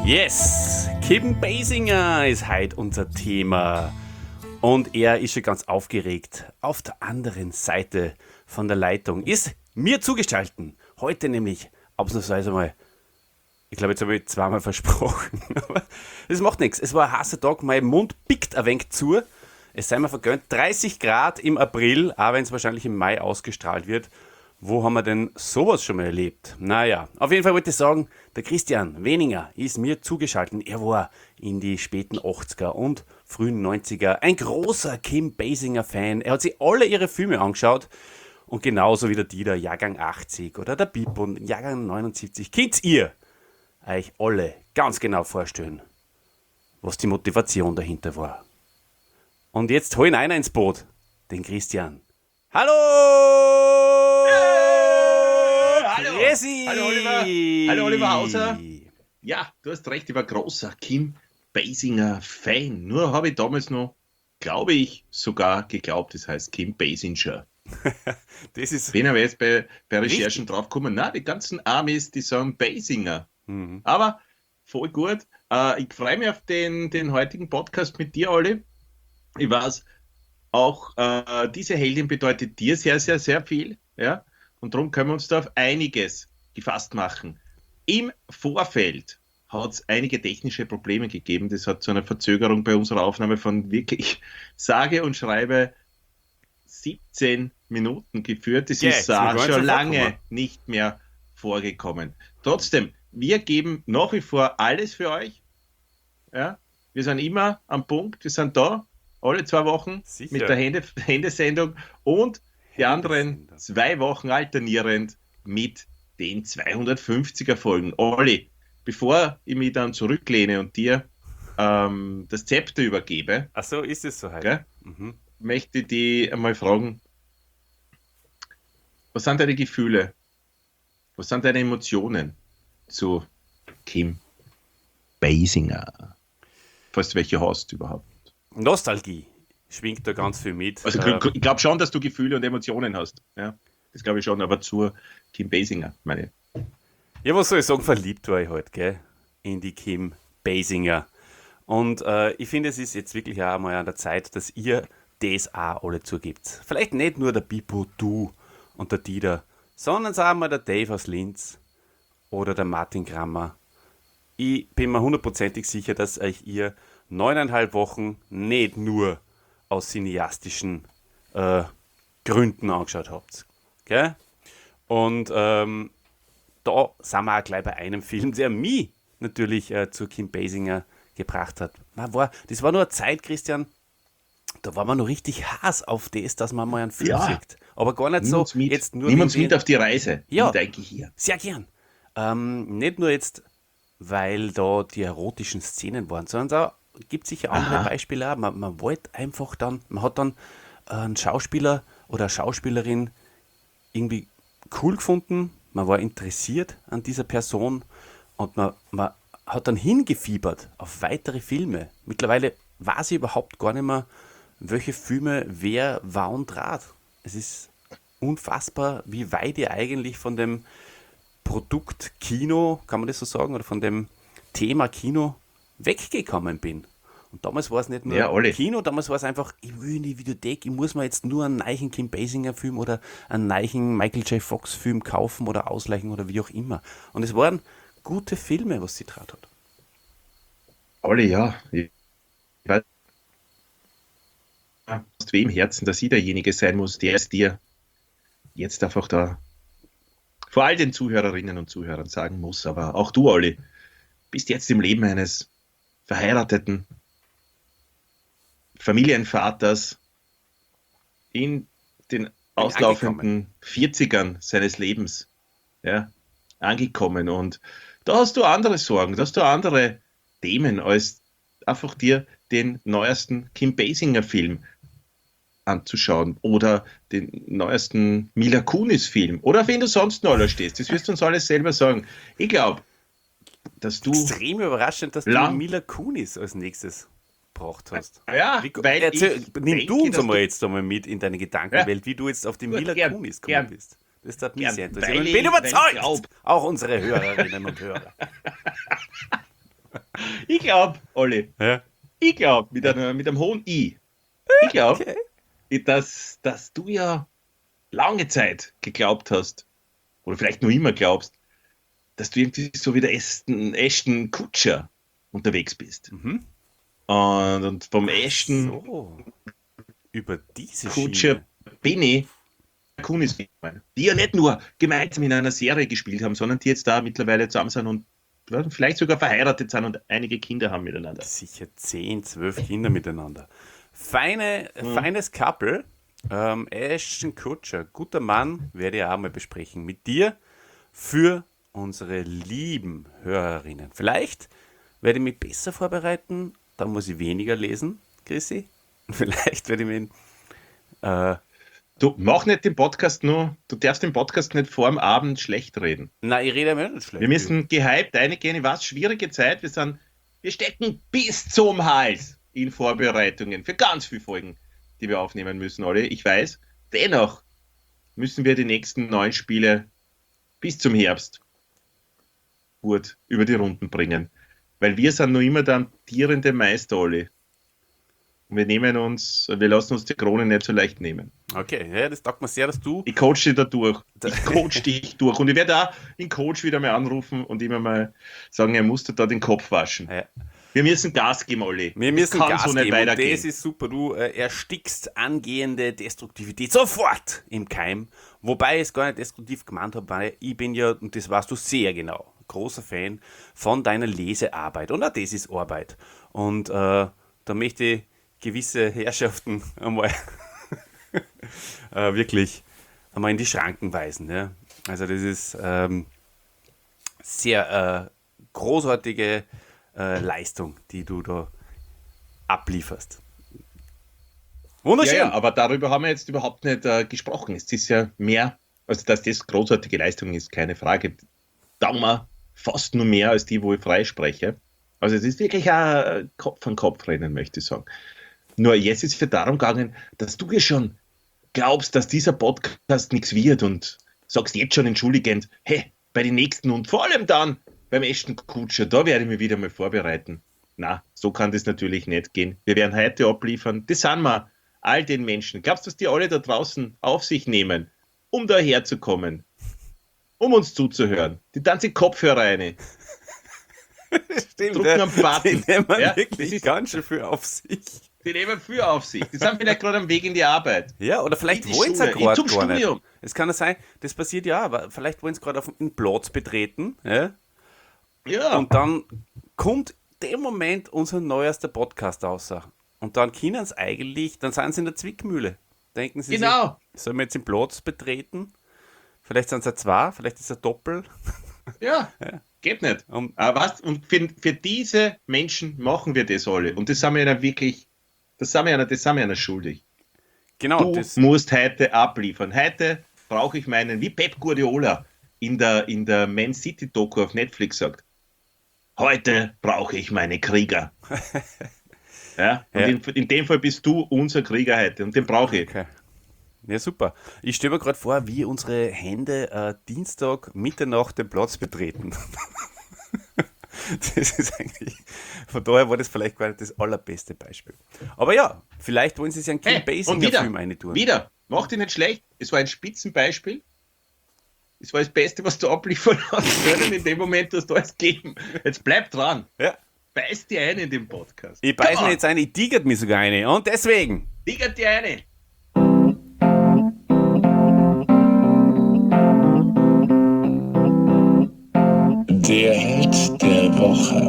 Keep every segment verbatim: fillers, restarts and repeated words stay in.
Yes, Kim Basinger ist heute unser Thema und er ist schon ganz aufgeregt. Auf der anderen Seite von der Leitung ist mir zugestalten. Heute nämlich, ausnahmsweise mal, ich glaube, jetzt habe ich zweimal versprochen, aber das macht nichts. Es war ein heißer Tag, mein Mund pickt ein wenig zu. Es sei mir vergönnt, dreißig Grad im April, auch wenn es wahrscheinlich im Mai ausgestrahlt wird. Wo haben wir denn sowas schon mal erlebt? Naja, auf jeden Fall wollte ich sagen, der Christian Weninger ist mir zugeschaltet. Er war in die späten achtziger und frühen neunziger ein großer Kim Basinger-Fan. Er hat sich alle ihre Filme angeschaut und genauso wie der Dieter, Jahrgang achtzig oder der Bippo, Jahrgang neunundsiebzig. Könnt ihr euch alle ganz genau vorstellen, was die Motivation dahinter war? Und jetzt holen einer ins Boot, den Christian. Hallo! Hallo! Chrissy. Hallo Oliver! Hallo Oliver Hauser! Ja, du hast recht, ich war großer Kim Basinger-Fan. Nur habe ich damals noch, glaube ich, sogar geglaubt, das heißt Kim Basinger. Das ist Bin aber jetzt bei, bei Recherchen draufgekommen, na, die ganzen Amis, die sagen Basinger. Mhm. Aber voll gut. Äh, ich freue mich auf den, den heutigen Podcast mit dir, Olli. Ich weiß, auch äh, diese Heldin bedeutet dir sehr, sehr, sehr viel. Ja? Und darum können wir uns da auf einiges gefasst machen. Im Vorfeld hat es einige technische Probleme gegeben. Das hat zu einer Verzögerung bei unserer Aufnahme von wirklich sage und schreibe siebzehn Minuten geführt. Das Ja, ist das äh, wird schon schon lange vorkommen. nicht mehr vorgekommen. Trotzdem, wir geben nach wie vor alles für euch. Ja? Wir sind immer am Punkt, wir sind da, alle zwei Wochen Sicher. mit der Hände, Händesendung und die anderen Händesendung. zwei Wochen alternierend mit den zweihundertfünfziger Folgen. Olli, bevor ich mich dann zurücklehne und dir ähm, das Zepter übergebe, Ach so, ist es so heute. gell, Mhm. möchte ich dich einmal fragen, was sind deine Gefühle? Was sind deine Emotionen zu Kim Basinger? Falls du welche hast überhaupt. Nostalgie schwingt da ganz viel mit. Also Äh, ich glaube schon, dass du Gefühle und Emotionen hast. Ja, das glaube ich schon, aber zu Kim Basinger, meine ich. Ja, was soll ich sagen, verliebt war ich halt, gell, in die Kim Basinger. Und äh, ich finde, es ist jetzt wirklich auch mal an der Zeit, dass ihr das auch alle zugibt. Vielleicht nicht nur der Bippo, du und der Dieter, sondern sagen wir der Dave aus Linz oder der Martin Grammer. Ich bin mir hundertprozentig sicher, dass euch ihr neuneinhalb Wochen nicht nur aus cineastischen äh, Gründen angeschaut habt. Gell? Und ähm, da sind wir auch gleich bei einem Film, der mich natürlich äh, zu Kim Basinger gebracht hat. Man war, das war nur eine Zeit, Christian, da war man noch richtig heiß auf das, dass man mal einen Film Ja. sieht. Aber gar nicht Nimm so uns mit, jetzt nur Nimm wegen uns mit den- auf die Reise. Ja. Mit eigentlich hier. Sehr gern. Ähm, nicht nur jetzt, weil da die erotischen Szenen waren, sondern da gibt es sicher andere Aha. Beispiele auch. Man, man wollte einfach dann, man hat dann einen Schauspieler oder eine Schauspielerin irgendwie cool gefunden, man war interessiert an dieser Person und man, man hat dann hingefiebert auf weitere Filme. Mittlerweile weiß ich überhaupt gar nicht mehr, welche Filme wer wann trat. Es ist unfassbar, wie weit ihr eigentlich von dem Produkt Kino, kann man das so sagen, oder von dem Thema Kino weggekommen bin. Und damals war es nicht nur Ja, alle. Kino, damals war es einfach, ich will in die Videothek, ich muss mir jetzt nur einen neuen Kim Basinger Film oder einen neuen Michael J. Fox Film kaufen oder ausleihen oder wie auch immer. Und es waren gute Filme, was sie draht hat. Alle, ja. Ich weiß, hast weh im Herzen, dass ich derjenige sein muss, der es dir jetzt einfach da vor all den Zuhörerinnen und Zuhörern sagen muss. Aber auch du, Olli, bist jetzt im Leben eines verheirateten Familienvaters in den auslaufenden vierzigern seines Lebens, ja, angekommen. Und da hast du andere Sorgen, da hast du andere Themen, als einfach dir den neuesten Kim Basinger Film anzuschauen oder den neuesten Mila Kunis Film oder auf wen du sonst noch alles stehst. Das wirst du uns alles selber sagen. Ich glaube, dass du... Extrem überraschend, dass lang- du Mila Kunis als nächstes gebraucht hast. Ja, Wie, weil erzähl, ich nimm denke, du uns dass einmal du- jetzt einmal mit in deine Gedankenwelt, wie du jetzt auf die Gut, Mila gern, Kunis gekommen gern. bist. Das hat mich Gern, sehr interessiert. weil Ich bin ich- weil ich überzeugt, glaub- auch unsere Hörerinnen und Hörer. Ich glaube, Olli, Ja. ich glaube, mit, einer, mit einem hohen I, ich glaube, Okay. dass, dass du ja lange Zeit geglaubt hast, oder vielleicht noch immer glaubst, dass du irgendwie so wie der Ashton, Ashton Kutscher unterwegs bist. Mhm. Und, und vom Ashton So. Über diese Kutscher Schiene. bin ich Kunis gekommen, die ja nicht nur gemeinsam in einer Serie gespielt haben, sondern die jetzt da mittlerweile zusammen sind und ja, vielleicht sogar verheiratet sind und einige Kinder haben miteinander. Sicher zehn, zwölf Kinder miteinander. Feine, Mhm. Feines Couple. Ähm, Ashton Kutcher, guter Mann, werde ich auch mal besprechen mit dir für unsere lieben Hörerinnen. Vielleicht werde ich mich besser vorbereiten, dann muss ich weniger lesen, Chrissy. Vielleicht werde ich mich äh, Du mach nicht den Podcast nur, du darfst den Podcast nicht vor dem Abend schlecht reden. na, ich rede mir nicht Wir schlecht. müssen gehypt reingehen. Ich weiß, schwierige Zeit. Wir sind, wir stecken bis zum Hals in Vorbereitungen für ganz viele Folgen, die wir aufnehmen müssen, alle. Ich weiß. Dennoch müssen wir die nächsten neun Spiele bis zum Herbst gut über die Runden bringen. Weil wir sind noch immer der amtierende Meister, Olli. Und wir nehmen uns, wir lassen uns die Krone nicht so leicht nehmen. Okay, ja, das taugt mir sehr, dass du. Ich coach dich da durch. Ich coach dich durch. Und ich werde auch den Coach wieder mal anrufen und immer mal sagen, er muss dir da den Kopf waschen. Ja. Wir müssen Gas geben, Olli. Wir Das müssen kann Gas so nicht geben und weitergehen. das ist super. Du äh, erstickst angehende Destruktivität sofort im Keim. Wobei ich es gar nicht destruktiv gemeint habe, weil ich bin ja, und das weißt du sehr genau, großer Fan von deiner Lesearbeit. Und auch das ist Arbeit. Und äh, da möchte ich gewisse Herrschaften einmal äh, wirklich einmal in die Schranken weisen. Ja? Also das ist ähm, sehr äh, großartige äh, Leistung, die du da ablieferst. Wunderschön. Ja, ja, aber darüber haben wir jetzt überhaupt nicht äh, gesprochen. Es ist ja mehr, also dass das großartige Leistung ist, keine Frage. Taugen wir fast nur mehr als die, wo ich freispreche. Also es ist wirklich ein Kopf an Kopf rennen, möchte ich sagen. Nur jetzt ist es für darum gegangen, dass du ja schon glaubst, dass dieser Podcast nichts wird und sagst jetzt schon entschuldigend, hey, bei den nächsten und vor allem dann beim Ashton Kutscher, da werde ich mich wieder mal vorbereiten. Na, so kann das natürlich nicht gehen. Wir werden heute abliefern. Das sind wir all den Menschen. Glaubst du, dass die alle da draußen auf sich nehmen, um da herzukommen, um uns zuzuhören? Die tanzen Kopfhörer rein. Stimmt, Drucken ja. am Button. Die nehmen Ja, das wirklich ist- ganz schön viel auf sich. Die nehmen viel auf sich. Die sind vielleicht gerade am Weg in die Arbeit. Ja, oder vielleicht In die wollen sie Schule, gerade zum gar nicht. Studium. Es kann ja sein, das passiert ja, aber vielleicht wollen sie gerade auf den Platz betreten. Ja? Ja, Und dann kommt dem Moment unser neuester Podcast raus. Und dann können sie eigentlich, dann sind sie in der Zwickmühle. Denken sie genau. sich, sollen wir jetzt den Platz betreten? Vielleicht sind es ja zwei, vielleicht ist es ein Doppel. Ja, geht nicht. Um- Aber was? Und für, für diese Menschen machen wir das alle. Und das sind wir ja wirklich, das sind wir ja, das sind wir ja schuldig. Genau, Du das, musst heute abliefern. Heute brauche ich meinen, wie Pep Guardiola in der, in der Man City Doku auf Netflix sagt, heute brauche ich meine Krieger. Ja, und Ja. In, in dem Fall bist du unser Krieger heute und den brauche ich. okay. Ja, super. Ich stelle mir gerade vor, wie unsere Hände äh, Dienstag Mitternacht den Platz betreten. Das ist eigentlich, von daher war das vielleicht gar nicht das allerbeste Beispiel. Aber ja, vielleicht wollen sie sich einen Kim Hey, und Basinger wieder, Film reintun. wieder, mach dich nicht schlecht. Es war ein Spitzenbeispiel. Es war das Beste, was du abliefern hast können. In dem Moment hast du alles gegeben. Jetzt bleib dran. Ja. Beiß dir ein in den Podcast. Ich beiß Come mir on, jetzt ein, ich tigert mir sogar eine. Und deswegen, Digert dir eine. Der Held der Woche.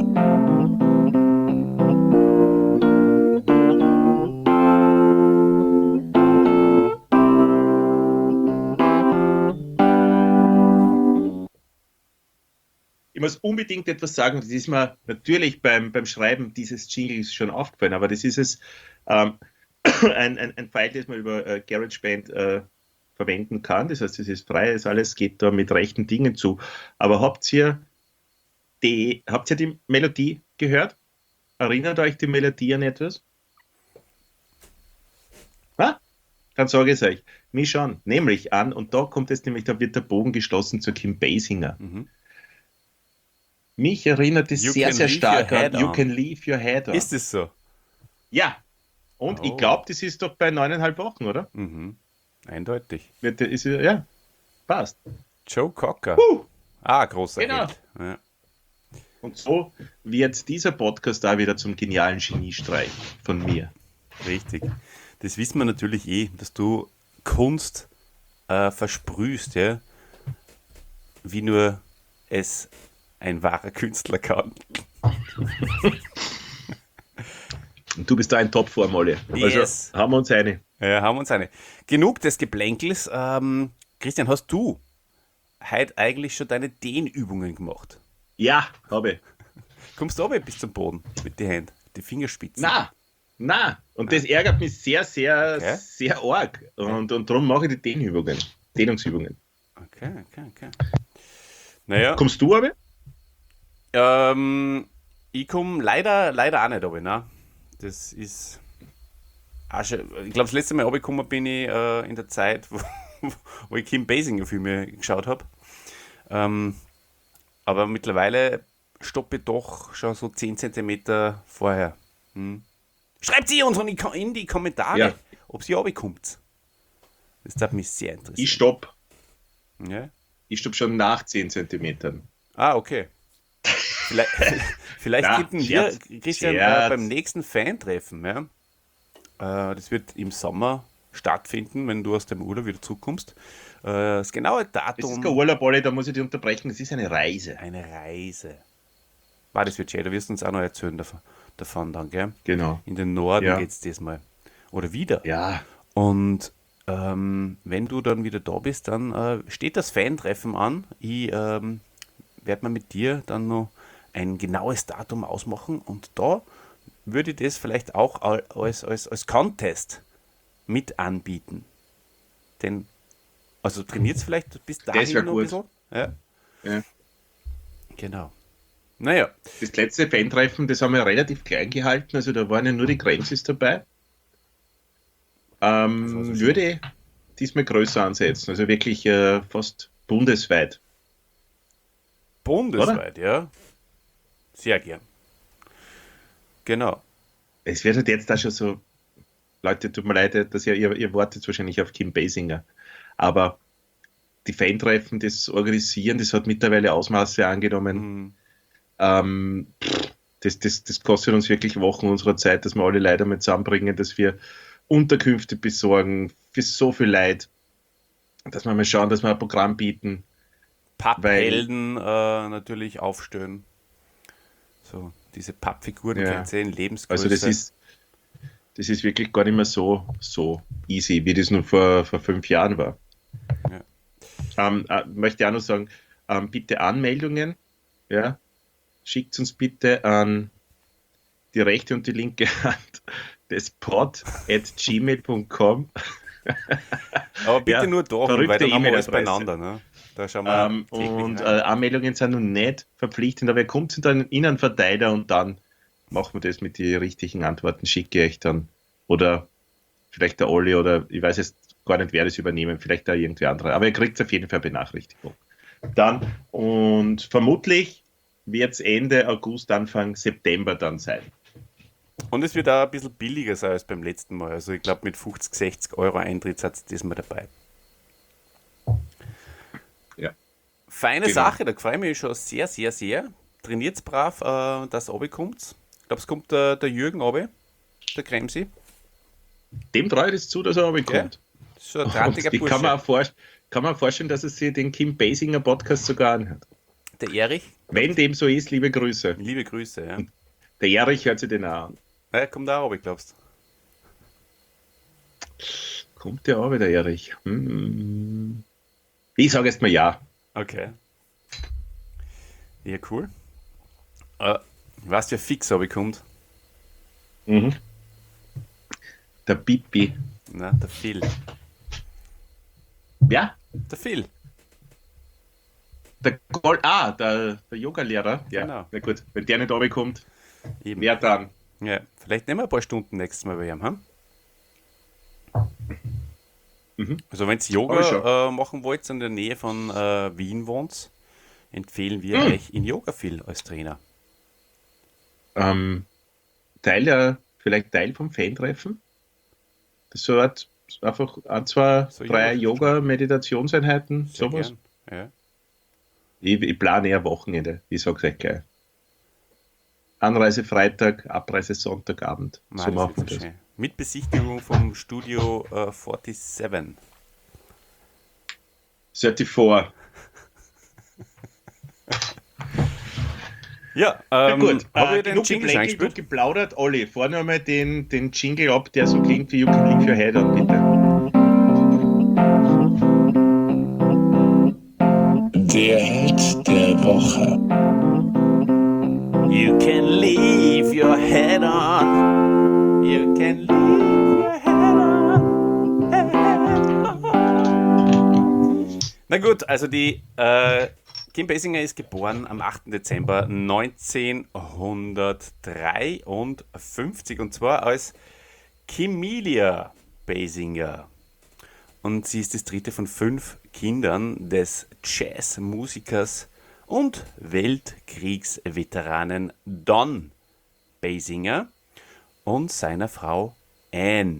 Ich muss unbedingt etwas sagen. Das ist mir natürlich beim, beim Schreiben dieses Jingles schon aufgefallen, aber das ist es, ähm, ein, ein, ein File, das man über äh, GarageBand äh, verwenden kann. Das heißt, es ist frei, das alles geht da mit rechten Dingen zu. Aber habt ihr die, habt ihr die Melodie gehört? Erinnert euch die Melodie an etwas? Ha? Dann sage ich es euch. Mich schon. Nämlich an, und da kommt es nämlich, da wird der Bogen geschlossen zu Kim Basinger. Mhm. Mich erinnert es You sehr, can sehr leave stark your an head You on. Can Leave Your Head On. Ist es so? Ja. Und Oh. ich glaube, das ist doch bei neuneinhalb Wochen, oder? Mhm. Eindeutig. Wird der- Ist, ja, ja, passt. Joe Cocker. Huh. Ah, großer Genau. Held. Ja. Und so wird dieser Podcast da wieder zum genialen Geniestreich von mir. Richtig. Das wissen wir natürlich eh, dass du Kunst äh, versprühst, ja? Wie nur es ein wahrer Künstler kann. Und du bist da in Topform, Olli. Also Yes. haben wir uns eine. Ja, haben wir uns eine. Genug des Geplänkels. Ähm, Christian, hast du heute eigentlich schon deine Dehnübungen gemacht? Ja, habe ich. Kommst du aber bis zum Boden mit den Händen, die Fingerspitzen? Na, na. Und das ärgert mich sehr, sehr, Okay. sehr arg. Und, und darum mache ich die Dehnübungen. Dehnungsübungen. Okay, okay, okay. Naja, Kommst du aber? ähm, ich komme leider, leider auch nicht runter, ne? Das ist auch schon, ich glaube, das letzte Mal runtergekommen bin ich äh, in der Zeit, wo, wo ich Kim Basinger Filme geschaut habe. Ähm, aber mittlerweile stoppe ich doch schon so zehn Zentimeter vorher. Hm. Schreibt sie uns in die, Ko- in die Kommentare, Ja. ob sie runterkommt. Das darf mich sehr interessieren. Ich stopp. Ja? Ich stopp schon nach zehn Zentimetern. Ah, okay. Vielleicht, vielleicht Na, könnten wir, Scherz, Christian, äh, Scherz. beim nächsten Fan-Treffen, ja, äh, das wird im Sommer stattfinden, wenn du aus dem Urlaub wieder zurückkommst. Äh, das genaue Das ist Datum, kein Urlaub, Olli, da muss ich dich unterbrechen. Das ist eine Reise. eine Reise. War das wird schön, da wirst du uns auch noch erzählen davon, davon dann, gell? Genau. In den Norden Ja. geht's diesmal. Oder wieder. Ja. Und ähm, wenn du dann wieder da bist, dann äh, steht das Fan-Treffen an. Ich ähm, werde mal mit dir dann noch ein genaues Datum ausmachen und da würde ich das vielleicht auch al- als, als, als Contest mit anbieten. Denn, also trainiert es vielleicht bis dahin wär noch gut. ein bisschen. Ja, Ja. genau. Naja, Das letzte Fan-Treffen, das haben wir relativ klein gehalten, also da waren ja nur die Grenzen dabei. Ähm, Das war so schön. würde ich diesmal größer ansetzen, also wirklich äh, fast bundesweit. bundesweit, ja. Sehr gern. Genau. Es wird halt jetzt da schon so, Leute, tut mir leid, dass ihr, ihr, ihr wartet wahrscheinlich auf Kim Basinger, aber die Fan-Treffen, das Organisieren, das hat mittlerweile Ausmaße angenommen. Mhm. Ähm, pff, das, das, das kostet uns wirklich Wochen unserer Zeit, dass wir alle Leute mal zusammenbringen, dass wir Unterkünfte besorgen für so viel Leid, dass wir mal schauen, dass wir ein Programm bieten. Papphelden äh, natürlich aufstellen. So, diese Pappfiguren, Ja. kennt ihr in Lebensgröße. Also das ist, das ist wirklich gar nicht mehr so, so easy, wie das nur vor, vor fünf Jahren war. Ähm, äh, möchte ich auch noch sagen, ähm, bitte Anmeldungen, ja, schickt uns bitte an die rechte und die linke Hand des pod at gmail punkt com. Aber bitte ja, nur da, verrückte weil dann haben wir alles E-Mail-Adresse. beieinander. Ne? Da schauen wir Ähm, täglich und äh, rein. Anmeldungen sind noch nicht verpflichtend, aber ihr kommt dann in einen Verteiler und dann machen wir das mit den richtigen Antworten, schicke ich euch dann. Oder vielleicht der Olli oder ich weiß jetzt gar nicht, wer das übernehmen, vielleicht da irgendwie andere. Aber ihr kriegt auf jeden Fall Benachrichtigung. Dann und vermutlich wird es Ende August, Anfang September dann sein. Und es wird auch ein bisschen billiger sein als beim letzten Mal. Also ich glaube mit fünfzig, sechzig Euro Eintrittssatz diesmal dabei. Ja. Feine Genau. Sache, da freue ich mich schon sehr, sehr, sehr. Trainiert's brav, äh, dass es kommt. Ich glaube, es kommt der, der Jürgen runter, der Kremsi. Dem traue ich das zu, dass er runterkommt. Das ist schon ein Und drantiger ich kann mir, Bursche. auch vor, kann mir auch vorstellen, dass er sich den Kim Basinger Podcast sogar anhört. Der Erich, Wenn dem so ist, liebe Grüße. liebe Grüße. Ja. Der Erich hört sich den auch an. Ja, kommt auch runter, glaubst Kommt der auch wieder, Erich? Hm. Ich sage jetzt mal ja. Okay. Ja, cool. Äh, weißt du, wer fix runterkommt? Mhm. Der Pipi. Na, der Phil. Ja, Der Phil. der Gold. Ah, der, der Yoga-Lehrer. Ja, Genau. na gut. Wenn der nicht runterkommt, Eben. wer dann? Ja, vielleicht nehmen wir ein paar Stunden nächstes Mal bei ihm, hm? Mhm. Also wenn ihr Hab ich schon. Yoga äh, machen wollt und in der Nähe von äh, Wien wohnt, empfehlen wir Hm. euch in Yoga-Phil als Trainer. Ähm, Teil der, vielleicht Teil vom Fan-Treffen? Das so eine Art, einfach ein, zwei, So drei Yoga- Yoga-Meditationseinheiten, Sehr sowas. gern. Ja. Ich, ich plane eher Wochenende, ich sag's euch gleich. Anreise Freitag, Abreise Sonntagabend. Nein, so das machen wir wird so das. schön. Mit Besichtigung vom Studio äh, siebenundvierzig. vierundvierzig. Ja, Ja ähm, gut, habe äh, ich den genug Jingle geblänkelt, genug eingespielt? geplaudert. Olli, fahr nur mal den, den Jingle ab, der so klingt wie You Can Leave Your Head On, bitte. Der Held der Woche. You can leave your head on. You can leave your head on. Head on. Na gut, also die äh, Kim Basinger ist geboren am achten Dezember neunzehnhundertdreiundfünfzig und zwar als Kimelia Basinger. Und sie ist das dritte von fünf Kindern des Jazzmusikers und Weltkriegsveteranen Don Basinger und seiner Frau Anne.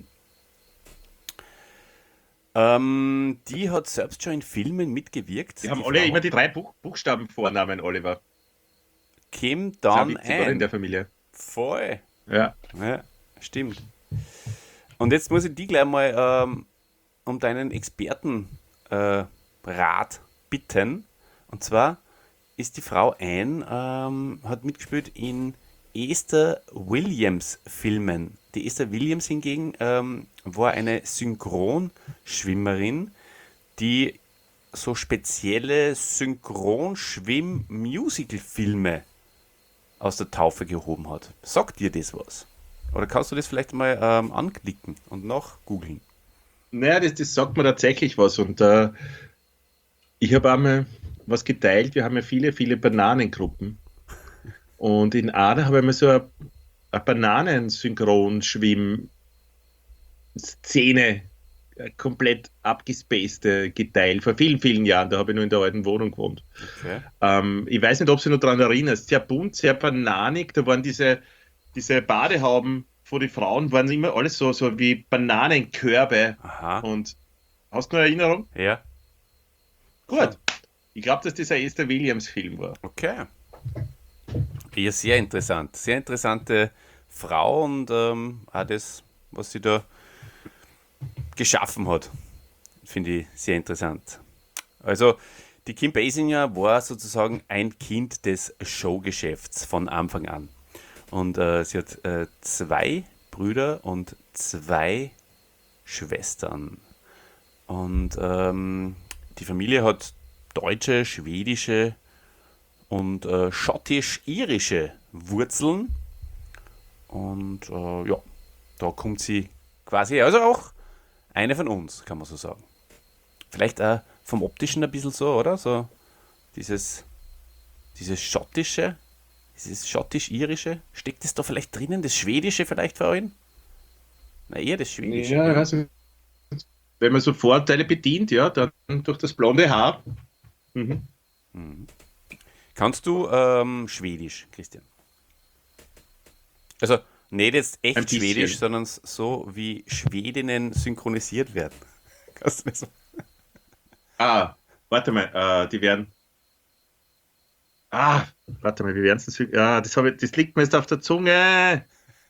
Ähm, die hat selbst schon in Filmen mitgewirkt. Die haben Die alle Frau immer die drei Buch Buchstaben Vornamen, Oliver. Kim Sehr Don witzig, oder, in Anne. der Familie. Voll. Ja. Ja, stimmt. Und jetzt muss ich die gleich mal ähm, um deinen Expertenrat äh, Rat bitten. Und zwar ist die Frau Anne, ähm, hat mitgespielt in Esther Williams Filmen. Die Esther Williams hingegen ähm, war eine Synchronschwimmerin, die so spezielle Synchronschwimm-Musical-Filme aus der Taufe gehoben hat. Sagt dir das was? Oder kannst du das vielleicht mal ähm, anklicken und nachgoogeln? Naja, das, das sagt mir tatsächlich was. Und äh, ich habe einmal was geteilt. Wir haben ja viele, viele Bananengruppen. Und in einer habe ich mir so eine, eine Bananensynchronschwimm-Szene äh, komplett abgespaced geteilt. Vor vielen, vielen Jahren. Da habe ich nur in der alten Wohnung gewohnt. Okay. Ähm, ich weiß nicht, ob du dich noch daran erinnerst. Sehr bunt, sehr bananig. Da waren diese, diese Badehauben von den Frauen, waren immer alles so, so wie Bananenkörbe. Aha. Und hast du noch Erinnerung? Ja. Gut. Ich glaube, dass das ein Esther Williams-Film war. Okay. Ja, sehr interessant. Sehr interessante Frau und ähm, auch das, was sie da geschaffen hat, finde ich sehr interessant. Also, die Kim Basinger war sozusagen ein Kind des Showgeschäfts von Anfang an. Und äh, sie hat äh, zwei Brüder und zwei Schwestern. Und ähm, die Familie hat deutsche, schwedische und äh, schottisch-irische Wurzeln. Und äh, ja, da kommt sie quasi her. Also auch eine von uns, kann man so sagen. Vielleicht auch vom Optischen ein bisschen so, oder? So dieses, dieses schottische, dieses schottisch-irische. Steckt das da vielleicht drinnen? Das Schwedische vielleicht für euch? Na, eher das Schwedische. Ja, ich weiß nicht. Wenn man so Vorteile bedient, ja, dann durch das blonde Haar. Mhm. Kannst du ähm, Schwedisch, Christian? Also nicht jetzt echt Ein bisschen. Schwedisch, sondern so wie Schwedinnen synchronisiert werden. Kannst du das so? Ah, warte mal, äh, die werden. Ah, warte mal, wie werden es denn? Ja, das, hab ich, das liegt mir jetzt auf der Zunge.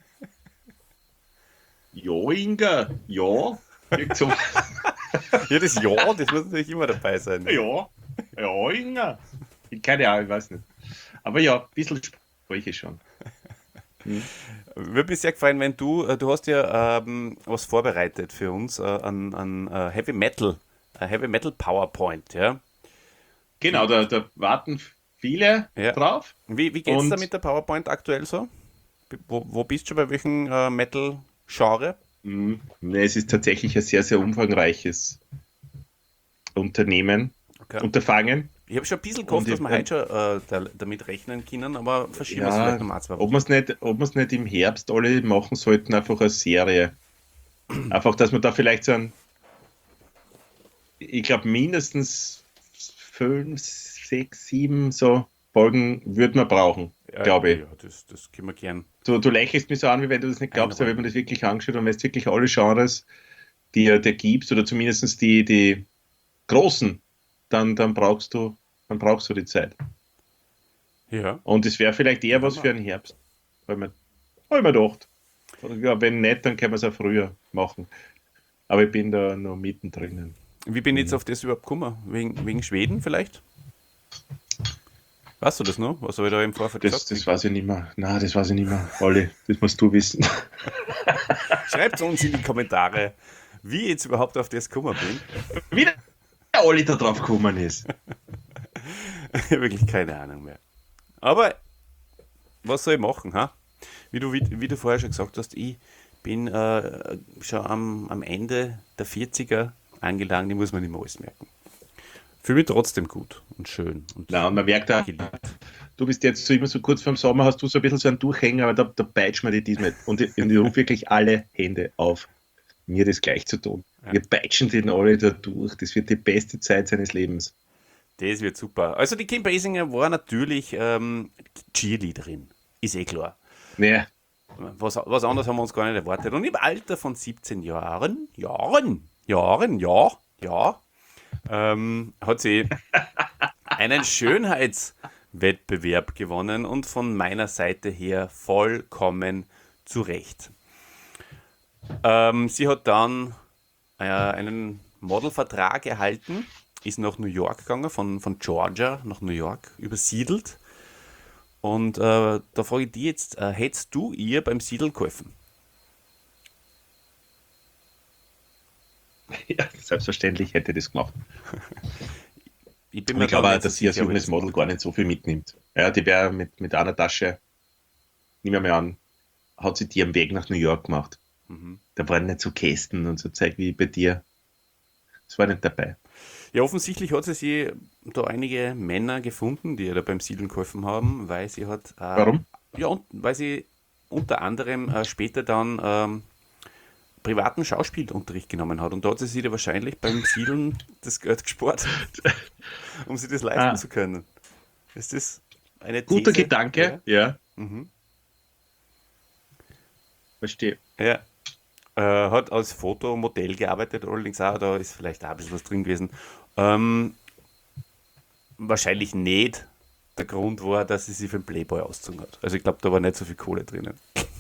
Ja, Inga, ja. Irgend so. Ja, das Ja, das muss natürlich immer dabei sein. Ja, ja, Inga. Ich keine Ahnung, ich weiß nicht. Aber ja, ein bisschen spreche ich schon. Würde mich sehr freuen, wenn du, äh, du hast ja ähm, was vorbereitet für uns äh, an, an äh, Heavy Metal, äh, Heavy Metal PowerPoint, ja. Genau, da, da warten viele Ja. drauf. Wie, wie geht's Und- da mit der PowerPoint aktuell so? B- Wo, wo bist du bei welchem äh, Metal-Genre? Mhm. Nee, es ist tatsächlich ein sehr, sehr umfangreiches Unternehmen, Okay. Unterfangen. Ich habe schon ein bisschen gehofft, Und dass ich- wir heute schon äh, da, damit rechnen können, aber verschieben wir es Ja, vielleicht nochmal zwei ob Wochen. wir es nicht, ob wir's nicht im Herbst alle machen sollten, einfach eine Serie. Einfach, dass man da vielleicht so ein, ich glaube, mindestens fünf, sechs, sieben so Folgen würde man brauchen, Ja, glaube ich. Ja, das, das können wir gern. Du, du lächelst mich so an, wie wenn du das nicht glaubst, aber wenn Einräumen. man das wirklich angeschaut und wenn es wirklich alle Genres, die er dir gibst, oder zumindest die, die großen, dann, dann brauchst du, dann brauchst du die Zeit. Ja. Und es wäre vielleicht eher was für einen Herbst. Habe ich mir, hab ich mir gedacht. Ja, wenn nicht, dann können wir es auch früher machen. Aber ich bin da noch mittendrin. Wie bin ich jetzt auf das überhaupt gekommen? Wegen, wegen Schweden vielleicht? Weißt du das noch? Was habe ich da im Vorfeld Das, gesagt? das weiß ich nicht mehr. Nein, das weiß ich nicht mehr. Olli, das musst du wissen. Schreibt uns in die Kommentare, wie ich jetzt überhaupt auf das gekommen bin. Wie der Olli da drauf gekommen ist. Ich habe wirklich keine Ahnung mehr. Aber was soll ich machen? Ha? Wie, du, wie, wie du vorher schon gesagt hast, ich bin äh, schon am, am Ende der vierziger angelangt, ich muss mir nicht mehr alles merken. Fühle mich trotzdem gut und schön. Und Na, und man merkt auch, du bist jetzt so immer so kurz vorm Sommer, hast du so ein bisschen so einen Durchhänger, aber da, da peitscht man die diesmal. Und ich, ich rufe wirklich alle Hände auf, mir das gleich zu tun. Ja. Wir peitschen den alle da durch. Das wird die beste Zeit seines Lebens. das wird super. Also die Kim Basinger war natürlich ähm, Cheerleaderin, ist eh klar. Naja, Was, was anderes haben wir uns gar nicht erwartet. Und im Alter von siebzehn Jahren, Jahren, Jahren, ja, ja, ähm, hat sie einen Schönheitswettbewerb gewonnen und von meiner Seite her vollkommen zu Recht. Ähm, sie hat dann äh, einen Modelvertrag erhalten, ist nach New York gegangen, von, von Georgia nach New York übersiedelt. Und äh, da frage ich dich jetzt, äh, hättest du ihr beim Siedeln geholfen? ja, selbstverständlich hätte ich das gemacht. Ich bin Und mir ich glaube da auch, nicht so dass sie als sicher, ob junges ich Model gar nicht so viel mitnimmt. Ja, die wäre mit, mit einer Tasche, nehmen wir mal an, hat sie die am Weg nach New York gemacht. Mhm. Da waren nicht so Kästen und so Zeug wie bei dir. Das war nicht dabei. Ja, offensichtlich hat sie sich da einige Männer gefunden, die ihr da beim Siedeln geholfen haben, weil sie hat... Äh, Warum? Ja, und weil sie unter anderem äh, später dann ähm, privaten Schauspielunterricht genommen hat. Und da hat sie sich da wahrscheinlich beim Siedeln das Geld gespart, um sich das leisten Ah. zu können. Ist das eine These? Guter Gedanke, ja. Ja. Mhm. Verstehe. Ja. Äh, hat als Fotomodell gearbeitet, allerdings auch, da ist vielleicht auch ein bisschen was drin gewesen. Ähm, wahrscheinlich nicht der Grund war, dass sie sich für den Playboy ausgezogen hat. Also ich glaube, da war nicht so viel Kohle drinnen.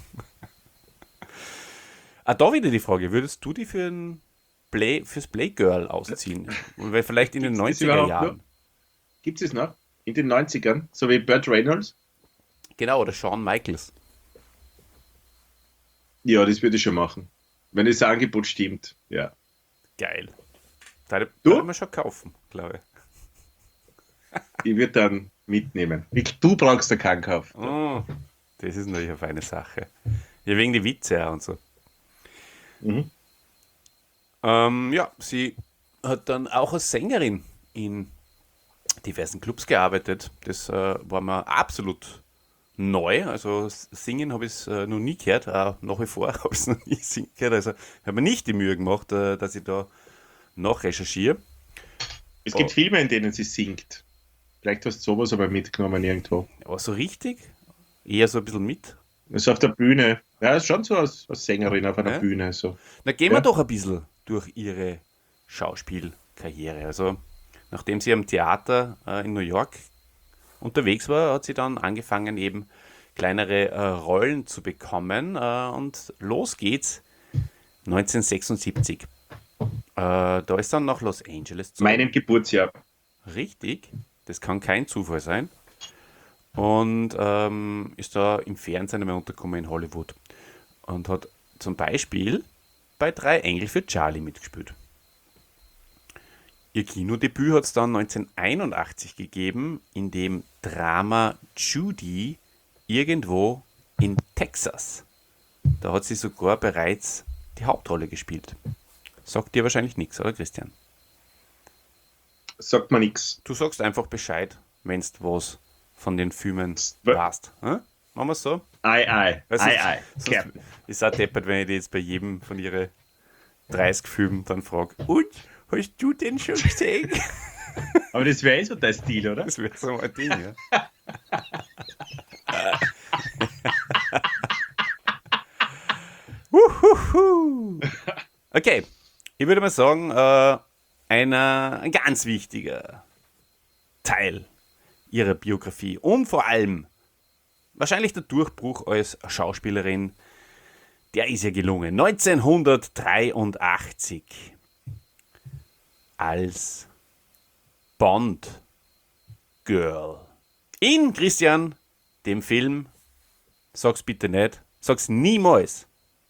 ah, da wieder die Frage, würdest du die für ein Play, fürs Playgirl ausziehen? Weil vielleicht in den Gibt's das neunziger überhaupt Jahren. noch? Gibt es noch? In den neunzigern? So wie Burt Reynolds? Genau, oder Shawn Michaels. Ja, das würde ich schon machen. Wenn das Angebot stimmt, ja. Geil. Da Du? würde man schon kaufen, glaube ich. Ich würde dann mitnehmen. Ich- Du brauchst da keinen Kauf. Oh, das ist natürlich eine feine Sache. Ja, wegen die Witze auch und so. Mhm. Ähm, ja, sie hat dann auch als Sängerin in diversen Clubs gearbeitet. Das äh, war mir absolut neu. Also s- singen habe ich es äh, noch nie gehört. Äh, nach wie vor habe ich es noch nie singen gehört. Also habe mir nicht die Mühe gemacht, äh, dass ich da nachrecherchiere. Es Oh. gibt Filme, in denen sie singt. Vielleicht hast du sowas aber mitgenommen irgendwo. Aber so richtig, eher so ein bisschen mit. Also auf der Bühne. Ja, ist schon so als, als Sängerin auf einer Ja. Bühne. So. Na, gehen wir Ja. doch ein bisschen durch ihre Schauspielkarriere. Also, nachdem sie am Theater äh, in New York unterwegs war, hat sie dann angefangen, eben kleinere äh, Rollen zu bekommen. Äh, und los geht's neunzehnhundertsechsundsiebzig. Äh, da ist dann nach Los Angeles zu. Meinem Geburtsjahr. Richtig, das kann kein Zufall sein. Und ähm, ist da im Fernsehen einmal untergekommen in Hollywood. Und hat zum Beispiel bei Drei Engel für Charlie mitgespielt. Ihr Kinodebüt hat es dann neunzehnhunderteinundachtzig gegeben, in dem Drama Judy irgendwo in Texas. Da hat sie sogar bereits die Hauptrolle gespielt. Sagt dir wahrscheinlich nichts, oder Christian? Sagt man nichts. Du sagst einfach Bescheid, wenn du was von den Filmen Wa- weißt. Hm? Machen wir es so? Ei, ei. Weil Ei, sonst- ei. sonst Captain. ist auch deppert, wenn ich die jetzt bei jedem von ihren dreißig Filmen dann frage, und, hast du den schon gesehen? Aber das wäre eh so dein Stil, oder? Das wäre so ein Ding, ja. Uhuhu. Okay, ich würde mal sagen, äh, einer, ein ganz wichtiger Teil ihrer Biografie und vor allem wahrscheinlich der Durchbruch als Schauspielerin, der ist ja gelungen. neunzehnhundertdreiundachtzig als Bond Girl in, Christian, dem Film, sag's bitte nicht, sag's niemals.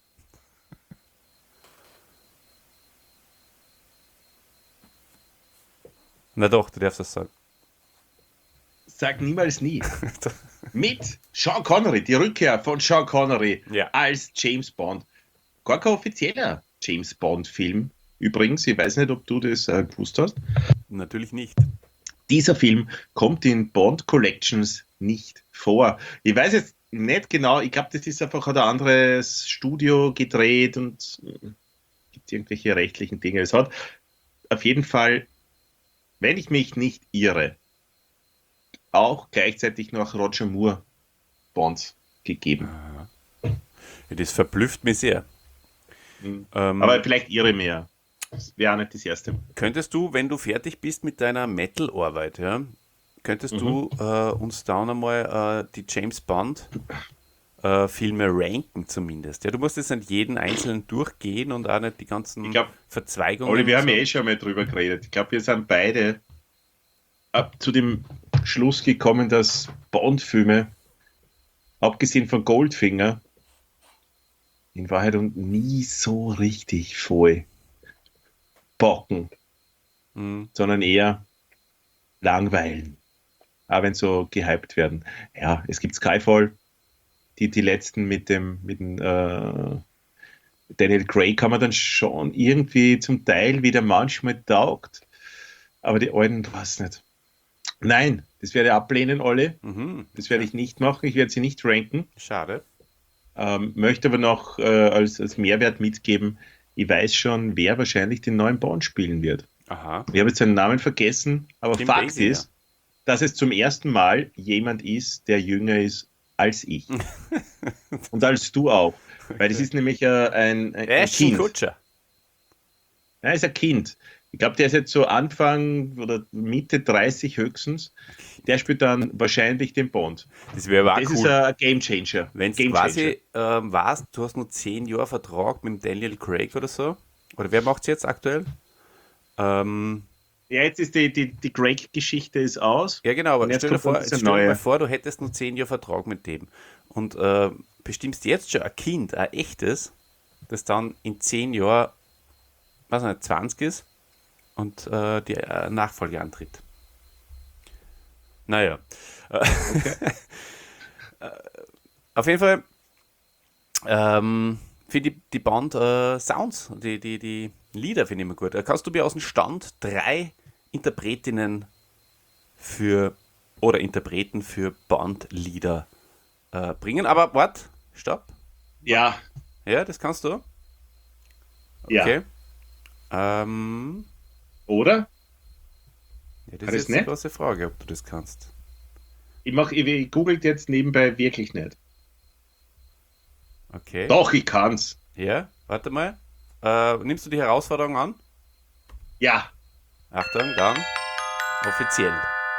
Na doch, du darfst das sagen. Sag niemals nie. Mit Sean Connery, die Rückkehr von Sean Connery Ja. als James Bond. Gar kein offizieller James Bond-Film. Übrigens, ich weiß nicht, ob du das äh, gewusst hast. Natürlich nicht. Dieser Film kommt in Bond Collections nicht vor. Ich weiß jetzt nicht genau, ich glaube, das ist einfach, hat ein anderes Studio gedreht und äh, gibt irgendwelche rechtlichen Dinge. Es hat auf jeden Fall, wenn ich mich nicht irre, auch gleichzeitig noch Roger Moore Bonds gegeben. Ja, das verblüfft mich sehr. Mhm. Ähm, Aber vielleicht irre mehr. Das wäre auch nicht das erste. Könntest du, wenn du fertig bist mit deiner Metal-Arbeit, ja, könntest mhm. du äh, uns da einmal äh, die James Bond äh, Filme ranken zumindest? Ja, du musst jetzt nicht jeden einzelnen durchgehen und auch nicht die ganzen ich glaub, Verzweigungen. Olli, wir haben so. eh schon mal drüber geredet. Ich glaube, wir sind beide ab zu dem Schluss gekommen, dass Bond-Filme, abgesehen von Goldfinger, in Wahrheit und nie so richtig voll bocken, Mhm. sondern eher langweilen. Auch wenn so gehypt werden. Ja, es gibt Skyfall, die, die letzten mit dem, mit dem äh, Daniel Craig kann man dann schon irgendwie zum Teil wieder manchmal taugt, aber die alten, weiß nicht. Nein, das werde ich ablehnen, alle. Mhm. Das werde ich nicht machen. Ich werde sie nicht ranken. Schade. Ähm, möchte aber noch äh, als, als Mehrwert mitgeben, ich weiß schon, wer wahrscheinlich den neuen Bond spielen wird. Aha. Ich habe jetzt seinen Namen vergessen, aber Kim Fakt Basinger. ist, dass es zum ersten Mal jemand ist, der jünger ist als ich. Und als du auch. Weil das ist nämlich äh, ein, ein, ein Ashton Kind. Kutscher. Ja, ist ein Kind. Ich glaube, der ist jetzt so Anfang oder Mitte dreißig höchstens. Der spielt dann wahrscheinlich den Bond. Das wäre aber auch Das cool. ist ein Game Changer. Wenn du Game quasi ähm, weißt, du hast nur zehn Jahre Vertrag mit dem Daniel Craig oder so. Oder wer macht es jetzt aktuell? Ähm, Ja, jetzt ist die, die, die Craig-Geschichte ist aus. ja, genau, aber Und jetzt stell dir, kommt vor, dann jetzt dieser stell dir neue. mal vor, du hättest nur zehn Jahre Vertrag mit dem. Und äh, bestimmst jetzt schon ein Kind, ein echtes, das dann in zehn Jahren, weiß nicht, zwanzig ist und äh, die äh, Nachfolge antritt. Naja. Okay. Auf jeden Fall ähm, finde ich die Band äh, Sounds, die, die, die Lieder finde ich immer gut. Äh, Kannst du mir aus dem Stand drei Interpretinnen für oder Interpreten für Bandlieder äh, bringen? Aber wart, stopp. Ja, Ja, das kannst du. ja. Okay. Ähm, Oder? ja, das Kann ist ich's jetzt eine nicht? große Frage, ob du das kannst. Ich, mach, ich, ich googelt jetzt nebenbei wirklich nicht. Okay. Doch, ich kann's. Ja, warte mal. Äh, nimmst du die Herausforderung an? Ja. Achtung, dann offiziell.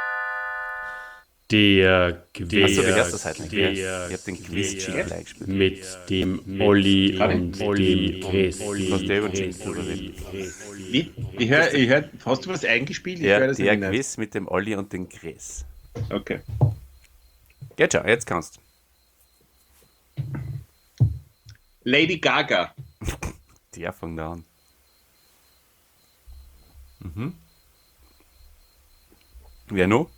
Der Quiz, Achso, die erste Seite nicht. der Ja. Ich hab den Quiz-Jingle Quiz eingespielt. mit dem Olli Kann und ich? dem Chris. Was der über Jingle drüber redet. Wie? Ich hör, ich hör, hast du was eingespielt? Ich Ja, hör das der nämlich Quiz mit dem Olli und dem Chris. nicht. Okay. Geht schon, jetzt kannst du. Lady Gaga. Der fängt da an. Mhm. Wer noch?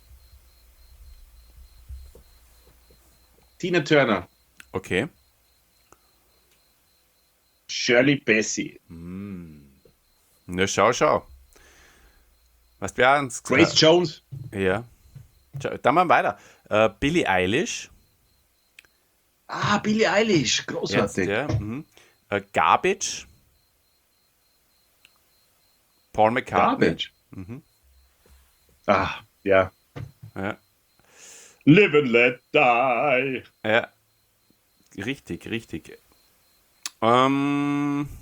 Tina Turner. Okay. Shirley Bassey. Na, schau, schau. Was wir uns Grace Jones. Ja. Schau, dann mal weiter. Äh, Billie Eilish. Ah, Billie Eilish. Jetzt, Großartig. ja. Mhm. Äh, Garbage. Paul McCartney. Garbage. Ah, ja. Ja. Live and let die. Ja. Richtig, richtig. Ähm.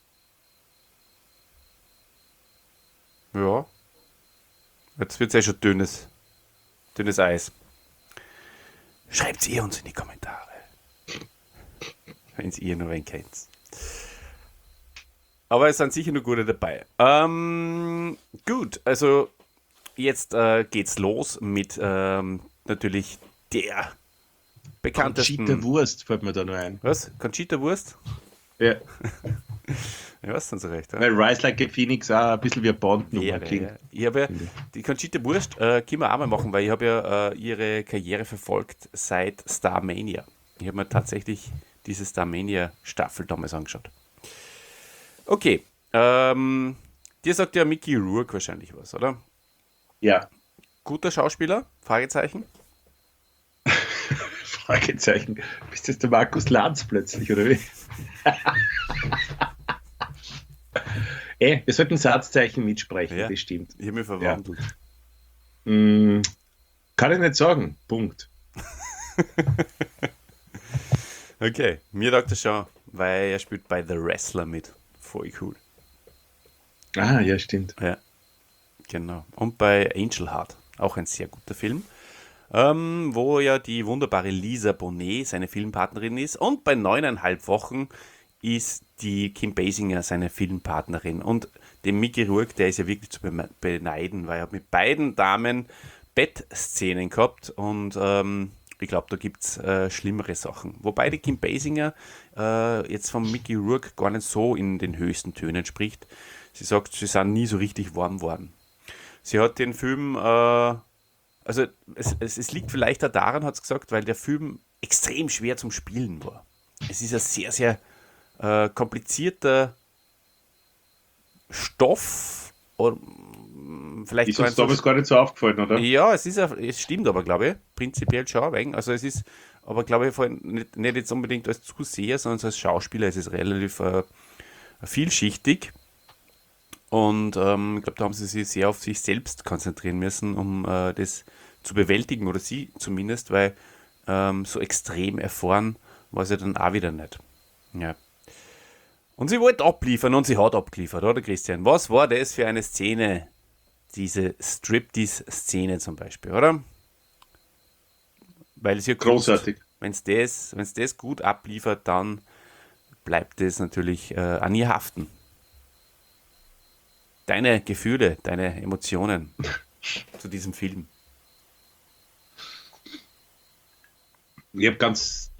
Ja. Jetzt wird es ja schon dünnes, dünnes Eis. Schreibt ihr uns in die Kommentare. Wenn ihr nur wen kennt. Aber es sind sicher nur gute dabei. Ähm, gut, also jetzt äh, geht's los mit ähm, natürlich der bekanntesten... Conchita Wurst fällt mir da nur ein. Was? Conchita Wurst? Ja. Ja, was sind so recht. Ja? Weil Rise Like a Phoenix auch ein bisschen wie eine Bond-Nummer Wäre, klingt. ja. Ich habe ja, die Conchita Wurst äh, können wir auch mal machen, weil ich habe ja äh, ihre Karriere verfolgt seit Starmania. Ich habe mir tatsächlich diese Starmania-Staffel damals angeschaut. Okay, ähm, dir sagt ja Mickey Rourke wahrscheinlich was, oder? Ja. Guter Schauspieler? Fragezeichen. Fragezeichen. Bist du jetzt der Markus Lanz plötzlich, oder wie? Ey, wir sollten Satzzeichen mitsprechen, Ja. das stimmt. Ich habe mich verwandelt. Mm, kann ich nicht sagen. Punkt. Okay, mir sagt er schon, weil er spielt bei The Wrestler mit. Voll cool. Ah, ja, stimmt. Ja, genau. Und bei Angel Heart, auch ein sehr guter Film, ähm, wo ja die wunderbare Lisa Bonet seine Filmpartnerin ist. Und bei neuneinhalb Wochen ist die Kim Basinger seine Filmpartnerin. Und dem Mickey Rourke, der ist ja wirklich zu beme- beneiden, weil er hat mit beiden Damen Bettszenen gehabt und ähm, ich glaube, da gibt es äh, schlimmere Sachen. Wobei die Kim Basinger äh, jetzt von Mickey Rourke gar nicht so in den höchsten Tönen spricht. Sie sagt, sie sind nie so richtig warm worden. Sie hat den Film, äh, also es, es, es liegt vielleicht auch daran, hat sie gesagt, weil der Film extrem schwer zum Spielen war. Es ist ein sehr, sehr äh, komplizierter Stoff. Oder, mh, vielleicht Ist gar uns nicht so damals gar nicht so aufgefallen, oder? ja, es ist ja, es stimmt aber, glaube ich, prinzipiell schon ein wenig. Also es ist, aber glaube ich, vor allem nicht, nicht jetzt unbedingt als Zuseher, sondern als Schauspieler ist es relativ äh, vielschichtig. Und ähm, ich glaube, da haben sie sich sehr auf sich selbst konzentrieren müssen, um äh, das zu bewältigen, oder sie zumindest, weil ähm, so extrem erfahren war sie dann auch wieder nicht. Ja. Und sie wollte abliefern und sie hat abgeliefert, oder Christian? Was war das für eine Szene? Diese Striptease-Szene zum Beispiel, oder? Weil es ja Großartig. wenn es das, wenn's das gut abliefert, dann bleibt es natürlich äh, an ihr haften. Deine Gefühle, deine Emotionen zu diesem Film. Ich habe ganz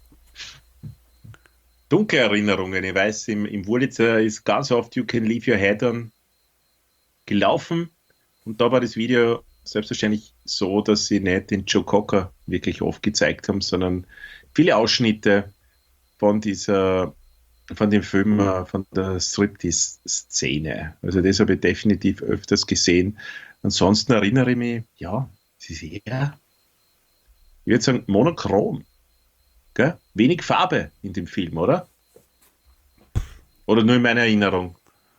dunkle Erinnerungen. Ich weiß, im, im Wurlitzer ist ganz oft You Can Leave Your Head On gelaufen. Und da war das Video selbstverständlich so, dass sie nicht den Joe Cocker wirklich oft gezeigt haben, sondern viele Ausschnitte von dieser, von dem Film, äh, von der Striptease-Szene. Also das habe ich definitiv öfters gesehen. Ansonsten erinnere ich mich, ja, es ist eher, ich würde sagen, monochrom. Gell? Wenig Farbe in dem Film, oder? Oder nur in meiner Erinnerung?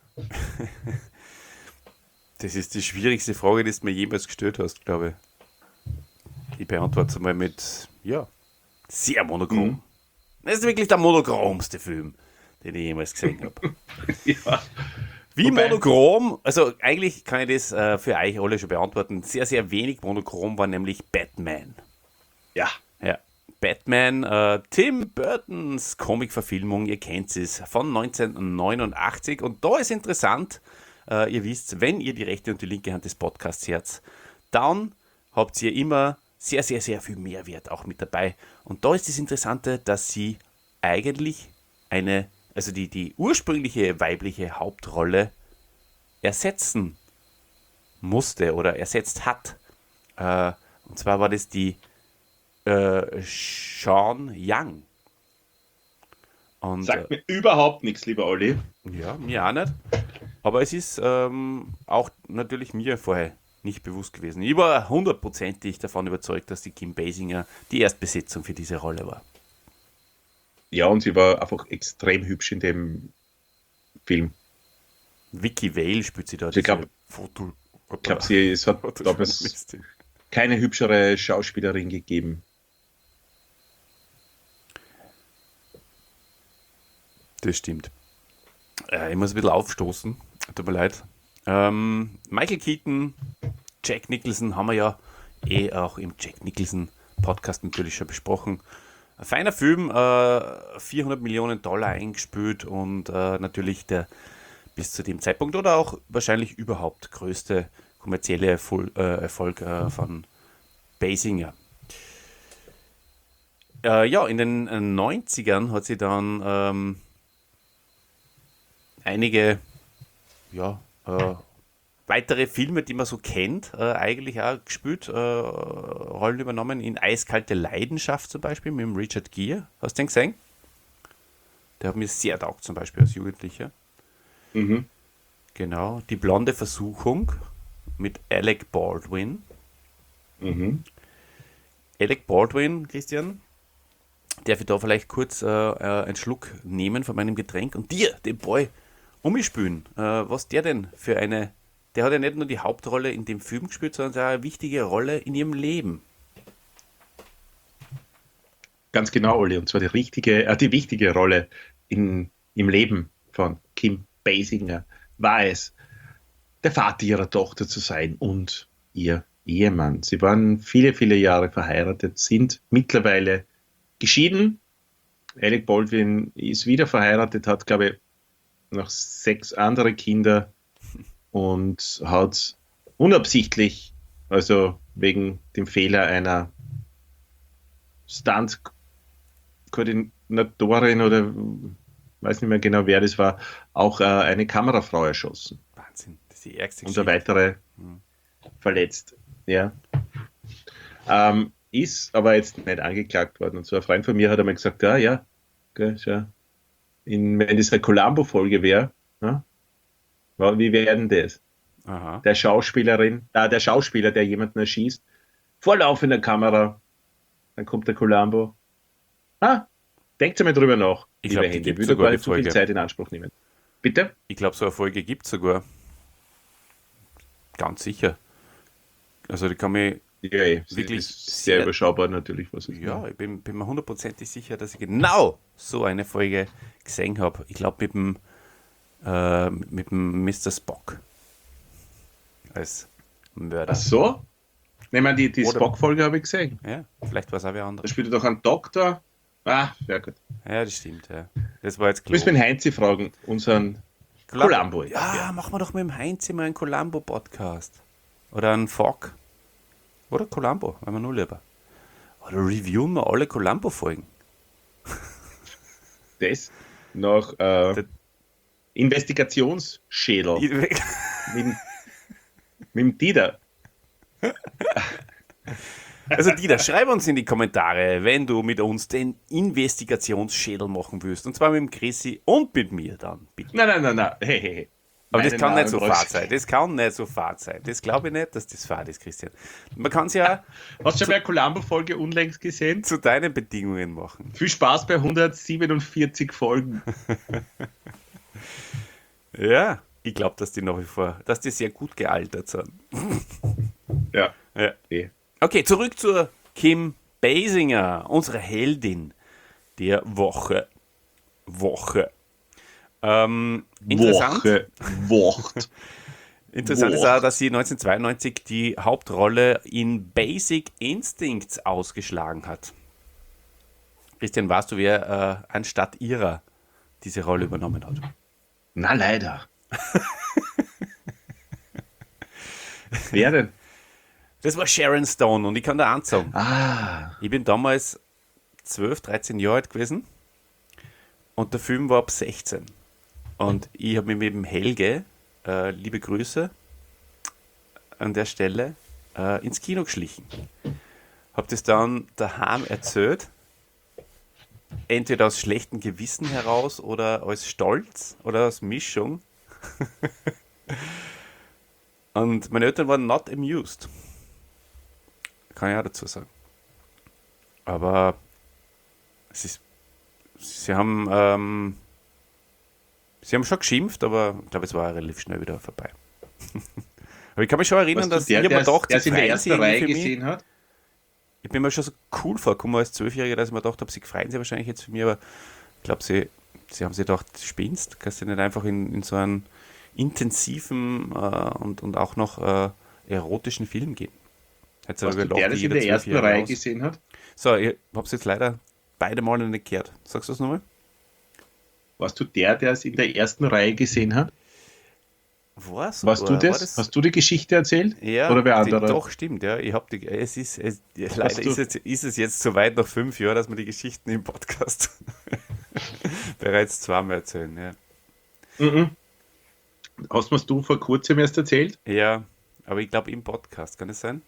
Das ist die schwierigste Frage, die du mir jemals gestellt hast, glaube ich. Ich beantworte es mal mit, ja, sehr monochrom. Mhm. Das ist wirklich der monochromste Film, den ich jemals gesehen habe. Ja. Wie Wobei- monochrom, also eigentlich kann ich das äh, für euch alle schon beantworten. Sehr, sehr wenig monochrom war nämlich Batman. Ja. Ja, Batman, äh, Tim Burtons Comic-Verfilmung, ihr kennt es, von neunzehnhundertneunundachtzig. Und da ist interessant, äh, ihr wisst, wenn ihr die rechte und die linke Hand des Podcasts hört, dann habt ihr immer sehr, sehr, sehr viel Mehrwert auch mit dabei. Und da ist das Interessante, dass sie eigentlich eine, also die, die ursprüngliche weibliche Hauptrolle ersetzen musste oder ersetzt hat. Äh, und zwar war das die äh, Sean Young. Und, Sagt mir überhaupt nichts, lieber Olli. äh, ja, mir auch nicht. Aber es ist ähm, auch natürlich mir vorher nicht bewusst gewesen. Ich war hundertprozentig davon überzeugt, dass die Kim Basinger die Erstbesetzung für diese Rolle war. Ja, und sie war einfach extrem hübsch in dem Film. Vicky Vale spielt sie da, Ich glaub- Foto, Ich glaube, sie, es hat Oder damals Journalistin. keine hübschere Schauspielerin gegeben. Das stimmt. Äh, ich muss ein bisschen aufstoßen. Tut mir leid. Ähm, Michael Keaton, Jack Nicholson haben wir ja eh auch im Jack Nicholson Podcast natürlich schon besprochen. Ein feiner Film, äh, vierhundert Millionen Dollar eingespielt und äh, natürlich der bis zu dem Zeitpunkt oder auch wahrscheinlich überhaupt größte kommerzielle Erfol äh, Erfolg äh, von Basinger. Äh, ja, in den äh, neunzigern hat sie dann ähm, einige ja, äh, weitere Filme, die man so kennt, äh, eigentlich auch gespielt, äh, Rollen übernommen. In Eiskalte Leidenschaft zum Beispiel mit dem Richard Gere. Hast du den gesehen? Der hat mir sehr taugt, zum Beispiel als Jugendlicher. Mhm. Genau. Die blonde Versuchung mit Alec Baldwin. Mhm. Alec Baldwin, Christian, darf ich da vielleicht kurz äh, äh, einen Schluck nehmen von meinem Getränk und dir, den Boy, umspülen. Äh, was der denn für eine... Der hat ja nicht nur die Hauptrolle in dem Film gespielt, sondern auch eine wichtige Rolle in ihrem Leben. Ganz genau, Olli. Und zwar die richtige, äh, die wichtige Rolle in, im Leben von Kim Basinger war es, der Vater ihrer Tochter zu sein und ihr Ehemann. Sie waren viele, viele Jahre verheiratet, sind mittlerweile geschieden. Alec Baldwin ist wieder verheiratet, hat, glaube ich, noch sechs andere Kinder und hat unabsichtlich, also wegen dem Fehler einer Stunt-Koordinatorin oder weiß nicht mehr genau, wer das war, auch äh, eine Kamerafrau erschossen. Wahnsinn, das ist die ärgste Und der Geschichte. weitere verletzt. Ja. Ähm, ist aber jetzt nicht angeklagt worden. Und so ein Freund von mir hat einmal gesagt, ja, ja, gell, schau, in, wenn das eine Columbo-Folge wäre, ja, wa- wie wäre denn das? Aha. Der Schauspielerin, äh, der Schauspieler, der jemanden erschießt, vor laufender Kamera, dann kommt der Columbo. Ah, denkt einmal drüber nach, Ich liebe glaub, die Hände. Ich gibt's will da sogar, gar die nicht zu viel Folge. Zeit in Anspruch nehmen. Bitte? Ich glaube, so eine Folge gibt es sogar. Ganz sicher. Also die kann mich, Ja, eh, sie Wirklich ist sehr, sehr- überschaubar natürlich, was es ja, ich bin, bin mir hundertprozentig sicher, dass ich genau so eine Folge gesehen habe. Ich glaube mit dem äh, mit dem Mister Spock als Mörder. Ach so? Nehmen wir die, die Oder- Spock-Folge habe ich gesehen. Ja, vielleicht war es auch wer Da anderes. spielt er doch einen Doktor. Ah, ja gut. Ja, das stimmt. Ja. Das war jetzt Müssen wir klar. den Heinzi fragen, unseren Columbo. Ja, machen wir doch mit dem Heinz immer einen Columbo-Podcast. Oder einen Fock. Oder Columbo, wenn wir nur lieber. Oder reviewen wir alle Columbo-Folgen. Das nach äh, Der- Investigationsschädel Ich- mit, dem- mit dem Dieter. Also Dieter, schreib uns in die Kommentare, wenn du mit uns den Investigationsschädel machen willst. Und zwar mit dem Chrissy und mit mir dann, bitte. Nein, nein, nein, nein. Hey, hey, hey. Aber das Meinen kann nicht Namen so brauchst fad du- sein. Das kann nicht so fad sein. Das glaube ich nicht, dass das fad ist, Christian. Man kann es ja Hast du schon mal eine Columbo-Folge unlängst gesehen? zu deinen Bedingungen machen. Viel Spaß bei hundertsiebenundvierzig Folgen. Ja, ich glaube, dass die nach wie vor, dass die sehr gut gealtert sind. Ja. Ja. Eh. Okay, zurück zur Kim Basinger, unsere Heldin der Woche. Woche. Ähm, interessant. Woche. Wort. Interessant ist Boah. auch, dass sie neunzehnhundertzweiundneunzig die Hauptrolle in Basic Instincts ausgeschlagen hat. Christian, weißt du, wer äh, anstatt ihrer diese Rolle übernommen hat? Na, leider. Wer denn? Das war Sharon Stone und ich kann da eins sagen. Ah, Ich bin damals zwölf, dreizehn Jahre alt gewesen und der Film war ab sechzehn. Und ich habe mich mit dem Helge, äh, liebe Grüße an der Stelle, äh, ins Kino geschlichen. Habe das dann daheim erzählt, entweder aus schlechtem Gewissen heraus oder aus Stolz oder aus Mischung. Und meine Eltern waren not amused. Kann ich auch dazu sagen. Aber es ist, sie haben, ähm, sie haben schon geschimpft, aber ich glaube, es war relativ schnell wieder vorbei. Aber ich kann mich schon erinnern, dass der, ich mir der, gedacht, der es in der freuen ersten sie irgendwie Reihe für mich. gesehen hat? Ich bin mir schon so cool vorgekommen als Zwölfjähriger, dass ich mir gedacht habe, sie freuen sich wahrscheinlich jetzt für mich, aber ich glaube, sie, sie haben sich gedacht, du spinnst, kannst du nicht einfach in, in so einen intensiven äh, und, und auch noch äh, erotischen Film gehen. Hätte Warst du gedacht, der, das in jeder der ersten Zwölfjährige Reihe aus. gesehen hat? So, ich habe es jetzt leider beide Male nicht gehört. Sagst du das nochmal? Warst du der, der es in der ersten Reihe gesehen hat? Was? Warst du War das? das? Hast du die Geschichte erzählt? Ja, Oder wer die, andere? doch, stimmt, ja. Ich hab die, es ist, es, ja, leider du- ist es, ist es jetzt so weit nach fünf Jahren, dass wir die Geschichten im Podcast bereits zweimal erzählen. Ja. Mhm. Hast du du vor kurzem erst erzählt? ja, aber ich glaube im Podcast, kann es sein?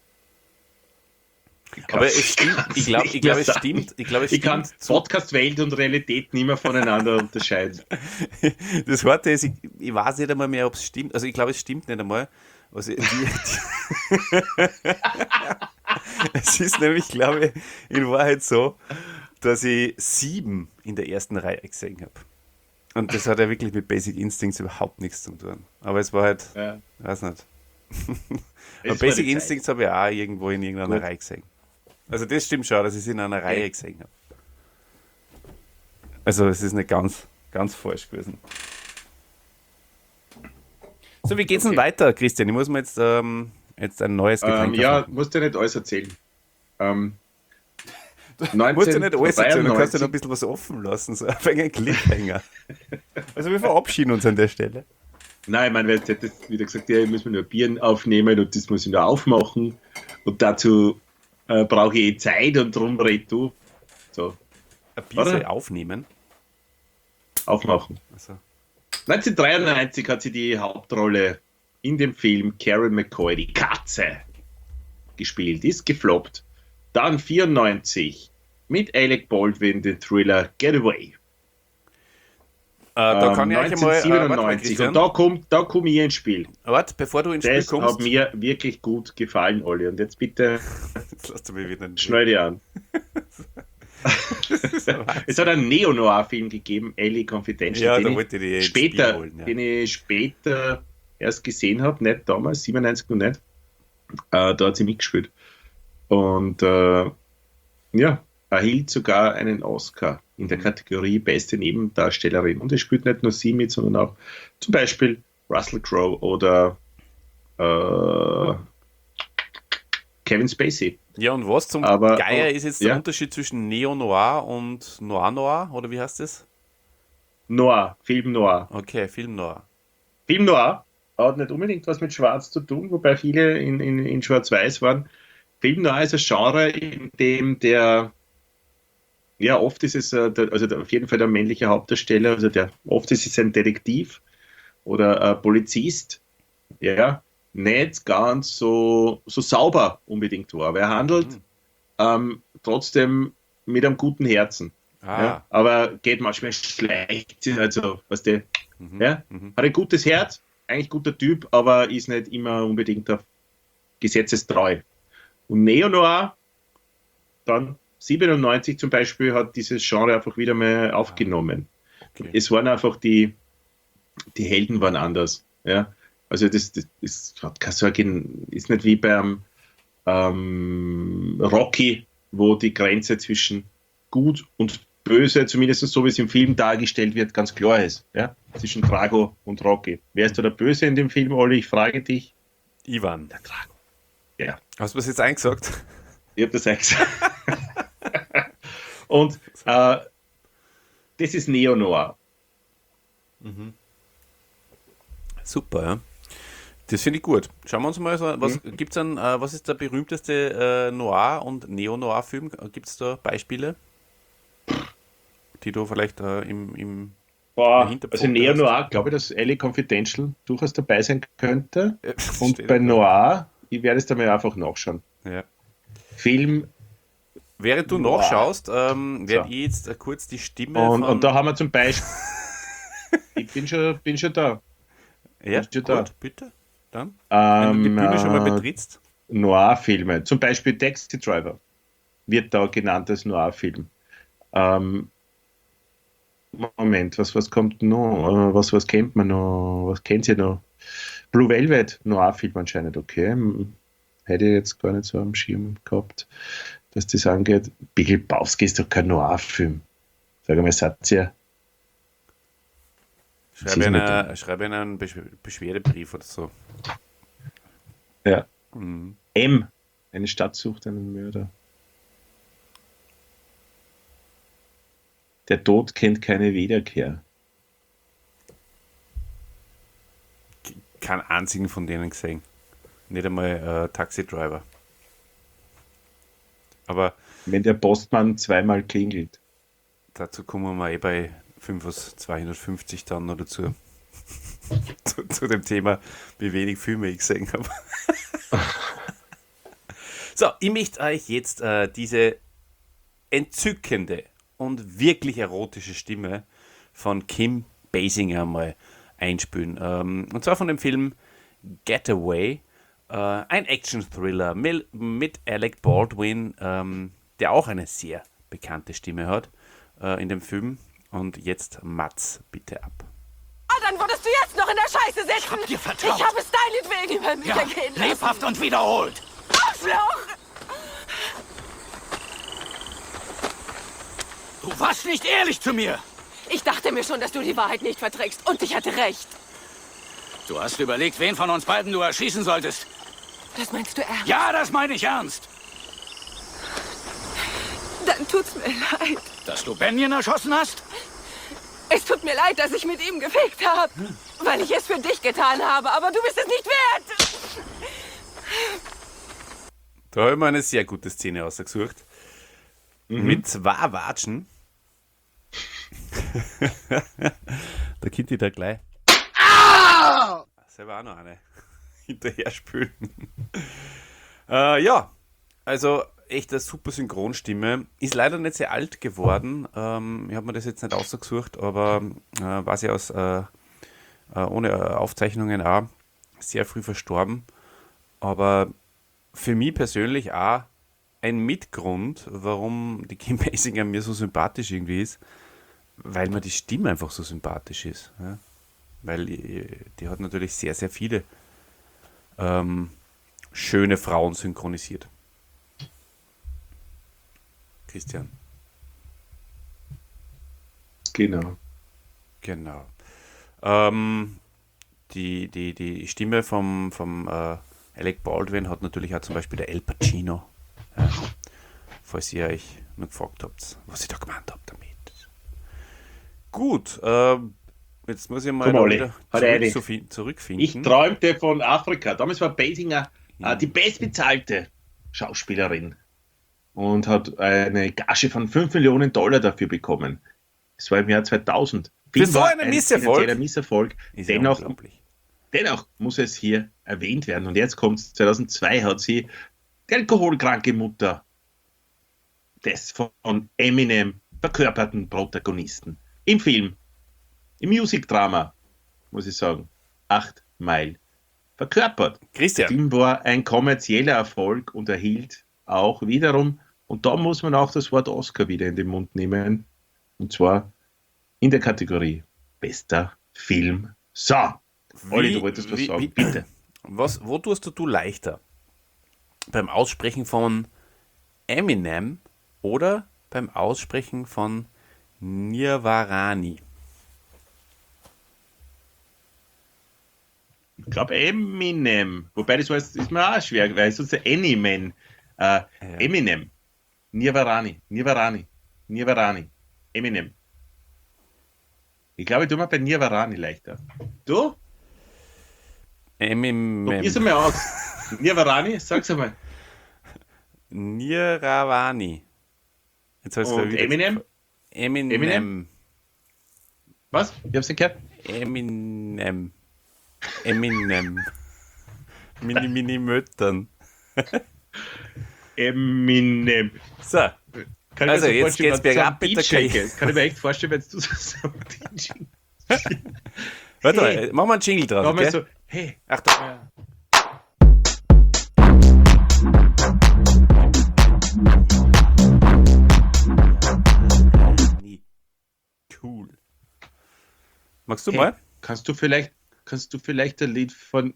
Aber es stimmt, ich glaube, ich glaub, es stimmt, ich glaube, es Ich kann stimmt. So, Podcast-Welt und Realität nicht mehr voneinander unterscheiden. das Harte ist, ich, ich weiß nicht einmal mehr, ob es stimmt. Also ich glaube, es stimmt nicht einmal. Also, die, die, es ist nämlich, glaube ich, in Wahrheit so, dass ich sieben in der ersten Reihe gesehen habe. Und das hat ja wirklich mit Basic Instincts überhaupt nichts zu tun. Aber es war halt, Ja. weiß nicht. Es Aber war Basic die Zeit. Instincts habe ich auch irgendwo in irgendeiner Gut. Reihe gesehen. Also das stimmt schon, dass ich es in einer Reihe gesehen habe. Also es ist nicht ganz, ganz falsch gewesen. So, wie geht's denn Okay. weiter, Christian? Ich muss mir jetzt, ähm, jetzt ein neues Getränk Ähm, ja, aufmachen. musst du nicht alles erzählen. Ähm, Du musst ja nicht alles erzählen, du kannst ja noch ein neunzehnhundertdreiundneunzig bisschen was offen lassen, so auf einen Cliffhanger. Also wir verabschieden uns an der Stelle. Nein, ich meine, weil jetzt hätte ich wieder gesagt, ja, ich muss mir nur Bieren aufnehmen und das muss ich nur aufmachen. Und dazu äh, brauche ich eh Zeit und darum red du. So, Ein Bier soll Oder? aufnehmen. aufmachen. Also, neunzehnhundertdreiundneunzig hat sie die Hauptrolle in dem Film Karen McCoy, die Katze, gespielt, ist gefloppt. Dann vierundneunzig mit Alec Baldwin den Thriller Get Away. äh, da Ähm, kann ich euch einmal, äh, warte mal, neunzehnhundertsiebenundneunzig. Christian, Und da kommt, da komme ich ins Spiel. warte, bevor du ins Spiel Das kommst, hat mir wirklich gut gefallen, Olli. Und jetzt bitte jetzt lass du mich wieder nicht. schnell dir an. Es hat einen Neo-Noir-Film gegeben, Ellie Confidential, Ja, da den, wollte ich die ich ins Spiel später, holen, ja. den ich später erst gesehen habe, nicht damals, siebenundneunzig noch nicht. Äh, da hat sie mitgespielt. Und äh, ja, erhielt sogar einen Oscar in der Kategorie Beste Nebendarstellerin. Und es spielt nicht nur sie mit, sondern auch zum Beispiel Russell Crowe oder äh, Kevin Spacey. Ja, und was zum Aber- Geier ist jetzt der ja. Unterschied zwischen Neo-Noir und Noir-Noir, oder wie heißt das? Noir, Film Noir. Okay, Film-Noir. Film Noir hat nicht unbedingt was mit Schwarz zu tun, wobei viele in, in, in Schwarz-Weiß waren. Film Noir ist ein Genre, in dem der, ja, oft ist es, äh, der, also der, auf jeden Fall der männliche Hauptdarsteller, also der, oft ist es ein Detektiv oder ein Polizist, ja, nicht ganz so, so sauber unbedingt war. Aber er handelt Mhm. ähm, trotzdem mit einem guten Herzen. Ah, Ja, aber geht manchmal schlecht, also, was der, mhm. ja, Mhm. hat ein gutes Herz, eigentlich guter Typ, aber ist nicht immer unbedingt auf gesetzestreu. Und Neo-Noir, dann siebenundneunzig zum Beispiel, hat dieses Genre einfach wieder mal aufgenommen. Okay. Es waren einfach die, die Helden waren anders. Ja? Also das, das, das hat keine Sorge, ist nicht wie beim ähm, Rocky, wo die Grenze zwischen gut und böse, zumindest so wie es im Film dargestellt wird, ganz klar ist. Ja? Zwischen Drago und Rocky. Wer ist da der Böse in dem Film, Olli? Ich frage dich. Ivan. Der Drago. Ja, Hast du was jetzt eingesagt? ich habe das eingesagt. Und äh, das ist Neo-Noir. Super, ja. Das finde ich gut. Schauen wir uns mal so, was gibt's an, äh, was ist der berühmteste äh, Noir- und Neo-Noir-Film? Gibt es da Beispiele? Die du vielleicht äh, im, im Boah, Hinterpfote also Neo-Noir, glaube ich, dass Ellie Confidential durchaus dabei sein könnte. äh, Und steht bei da. Noir, ich werde es da mal einfach nachschauen. Ja. Film Während du Noir. nachschaust, ähm, werde So. ich jetzt äh, kurz die Stimme und, von... und da haben wir zum Beispiel. Ich bin schon, bin schon da. ja, bist du gut, da? bitte. Dann, wenn du die Ähm, Bühne schon mal äh, betrittst. Noir-Filme, zum Beispiel Taxi Driver, wird da genannt als Noir-Film. Ähm, Moment, was, was kommt noch? Äh, Was, was kennt man noch? Was kennt ihr noch? Blue Velvet, Noir-Film anscheinend, okay. Hm, hätte ich jetzt gar nicht so am Schirm gehabt, dass das angeht. Big Lebowski ist doch kein Noir-Film. Sag mal, Satz ja. Schreibe ihnen, schreibe ihnen einen Besch Beschwerdebrief oder so. Ja. Mhm. M. Eine Stadt sucht einen Mörder. Der Tod kennt keine Wiederkehr. Keinen einzigen von denen gesehen. Nicht einmal äh, Taxi Driver. Aber wenn der Postmann zweimal klingelt. Dazu kommen wir eh bei fünf aus zweihundertfünfzig dann noch dazu. zu, zu dem Thema, wie wenig Filme ich gesehen habe. So, ich möchte euch jetzt äh, diese entzückende und wirklich erotische Stimme von Kim Basinger mal einspielen. Ähm, und zwar von dem Film Getaway, äh, ein Action-Thriller mit, mit Alec Baldwin, ähm, der auch eine sehr bekannte Stimme hat äh, in dem Film. Und jetzt Mats, bitte ab. Ah, dann würdest du jetzt noch in der Scheiße sitzen. Ich hab dir vertraut. Ich habe es deinetwegen über mich Ja, ergehen lassen. lebhaft und wiederholt. Arschloch! Du warst nicht ehrlich zu mir. Ich dachte mir schon, dass du die Wahrheit nicht verträgst. Und ich hatte recht. Du hast überlegt, wen von uns beiden du erschießen solltest. Das meinst du ernst? Ja, das meine ich ernst. Dann tut's mir leid. Dass du Benjen erschossen hast? Es tut mir leid, dass ich mit ihm gefickt habe. Weil ich es für dich getan habe. Aber du bist es nicht wert. Da habe ich mir eine sehr gute Szene ausgesucht. Mhm. Mit zwei Watschen. Da kommt die da gleich. Ah! Selber auch noch eine hinterher spülen. äh, ja, also echt eine super Synchronstimme. Ist leider nicht sehr alt geworden. Ähm, ich habe mir das jetzt nicht ausgesucht, aber äh, war sie aus äh, äh, ohne Aufzeichnungen auch sehr früh verstorben. Aber für mich persönlich auch ein Mitgrund, warum die Kim Basinger mir so sympathisch irgendwie ist, weil mir die Stimme einfach so sympathisch ist. Ja? Weil die hat natürlich sehr, sehr viele ähm, schöne Frauen synchronisiert. Christian. Genau. Genau. Ähm, die, die, die Stimme vom, vom äh, Alec Baldwin hat natürlich auch zum Beispiel der El Pacino. Ja, falls ihr euch noch gefragt habt, was ich da gemeint habe damit. Gut, äh, jetzt muss ich mal Komm, wieder zurück, zu, zurückfinden. Ich träumte von Afrika. Damals war Basinger äh, die bestbezahlte Schauspielerin und hat eine Gage von fünf Millionen Dollar dafür bekommen. Das war im Jahr zweitausend. Für so einen Misserfolg. Ein Misserfolg. Ist dennoch, ja unglaublich. dennoch muss es hier erwähnt werden. Und jetzt kommt es, zweitausendzwei hat sie die alkoholkranke Mutter des von Eminem verkörperten Protagonisten im Film, im Musikdrama, muss ich sagen, Acht Mile verkörpert. Christian. Der Film war ein kommerzieller Erfolg und erhielt auch wiederum, und da muss man auch das Wort Oscar wieder in den Mund nehmen, und zwar in der Kategorie Bester Film. So, Olli, du wolltest was wie, sagen, wie, bitte. Was, wo tust du, du leichter? Beim Aussprechen von Eminem oder beim Aussprechen von Nirvarani? Ich glaube Eminem, wobei das war, ist mir auch schwer, weil es sonst Eminem, äh, Ja. Eminem, Nirvarani, Nirvarani, Nirvarani, Eminem. Ich glaube, ich tue mir bei Nirvarani leichter. Du? Eminem. Probier's einmal aus. Nirvarani, sag's einmal. Niravani. Jetzt hast du Und wieder- Eminem? Eminem. Eminem? Was? Ich hab's nicht gehört. Eminem. Eminem. Mini, mini Möttern. Eminem. So, Kann Also, mir jetzt vorstellen, geht's wenn bergab so ein mit der D J K I. geht. Kann ich mir echt vorstellen, wenn du so ein D J warte Hey. mal, mach mal einen Jingle drauf, Da mal okay? so, hey, Achtung. Cool. Magst du hey, mal? kannst du vielleicht, kannst du vielleicht ein Lied von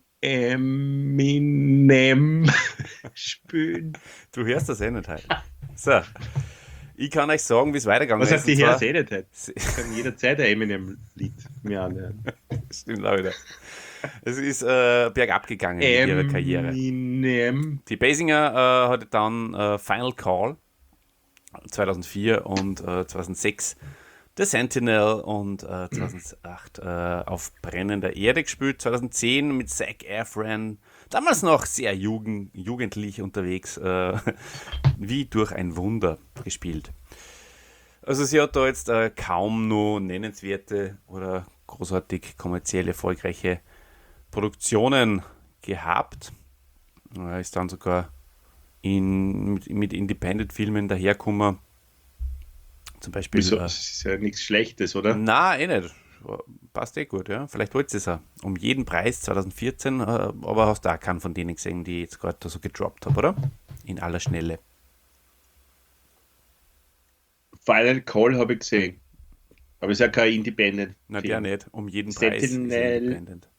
Eminem spielen? Du hörst das eh nicht heute. So, ich kann euch sagen, wie es weitergegangen Was ist. heißt, die und zwar- hörst eh nicht heute? Ich kann jederzeit ein Eminem-Lied mir anhören. Stimmt auch wieder. Es ist äh, bergab gegangen mit ihrer Karriere. Eminem. Die Basinger äh, hatte dann äh, Final Call zweitausendvier und äh, zweitausendsechs The Sentinel und äh, zweitausendacht äh, auf brennender Erde gespielt, zweitausendzehn mit Zac Efron, damals noch sehr jugend, jugendlich unterwegs, äh, wie durch ein Wunder gespielt. Also sie hat da jetzt äh, kaum nur nennenswerte oder großartig kommerziell erfolgreiche Produktionen gehabt. Er ist dann sogar in, mit, mit Independent-Filmen dahergekommen. Zum Beispiel. Wieso? Äh, Das ist ja nichts Schlechtes, oder? na, eh nicht. Passt eh gut, ja. Vielleicht wollte sie es auch. Um jeden Preis zweitausendvierzehn, äh, aber hast du auch keinen von denen gesehen, die ich jetzt gerade da so gedroppt habe, oder? In aller Schnelle. Final Call habe ich gesehen. Aber ist ja kein Independent. Na, Film. der nicht. Um jeden Preis ist Sentinel. er Independent.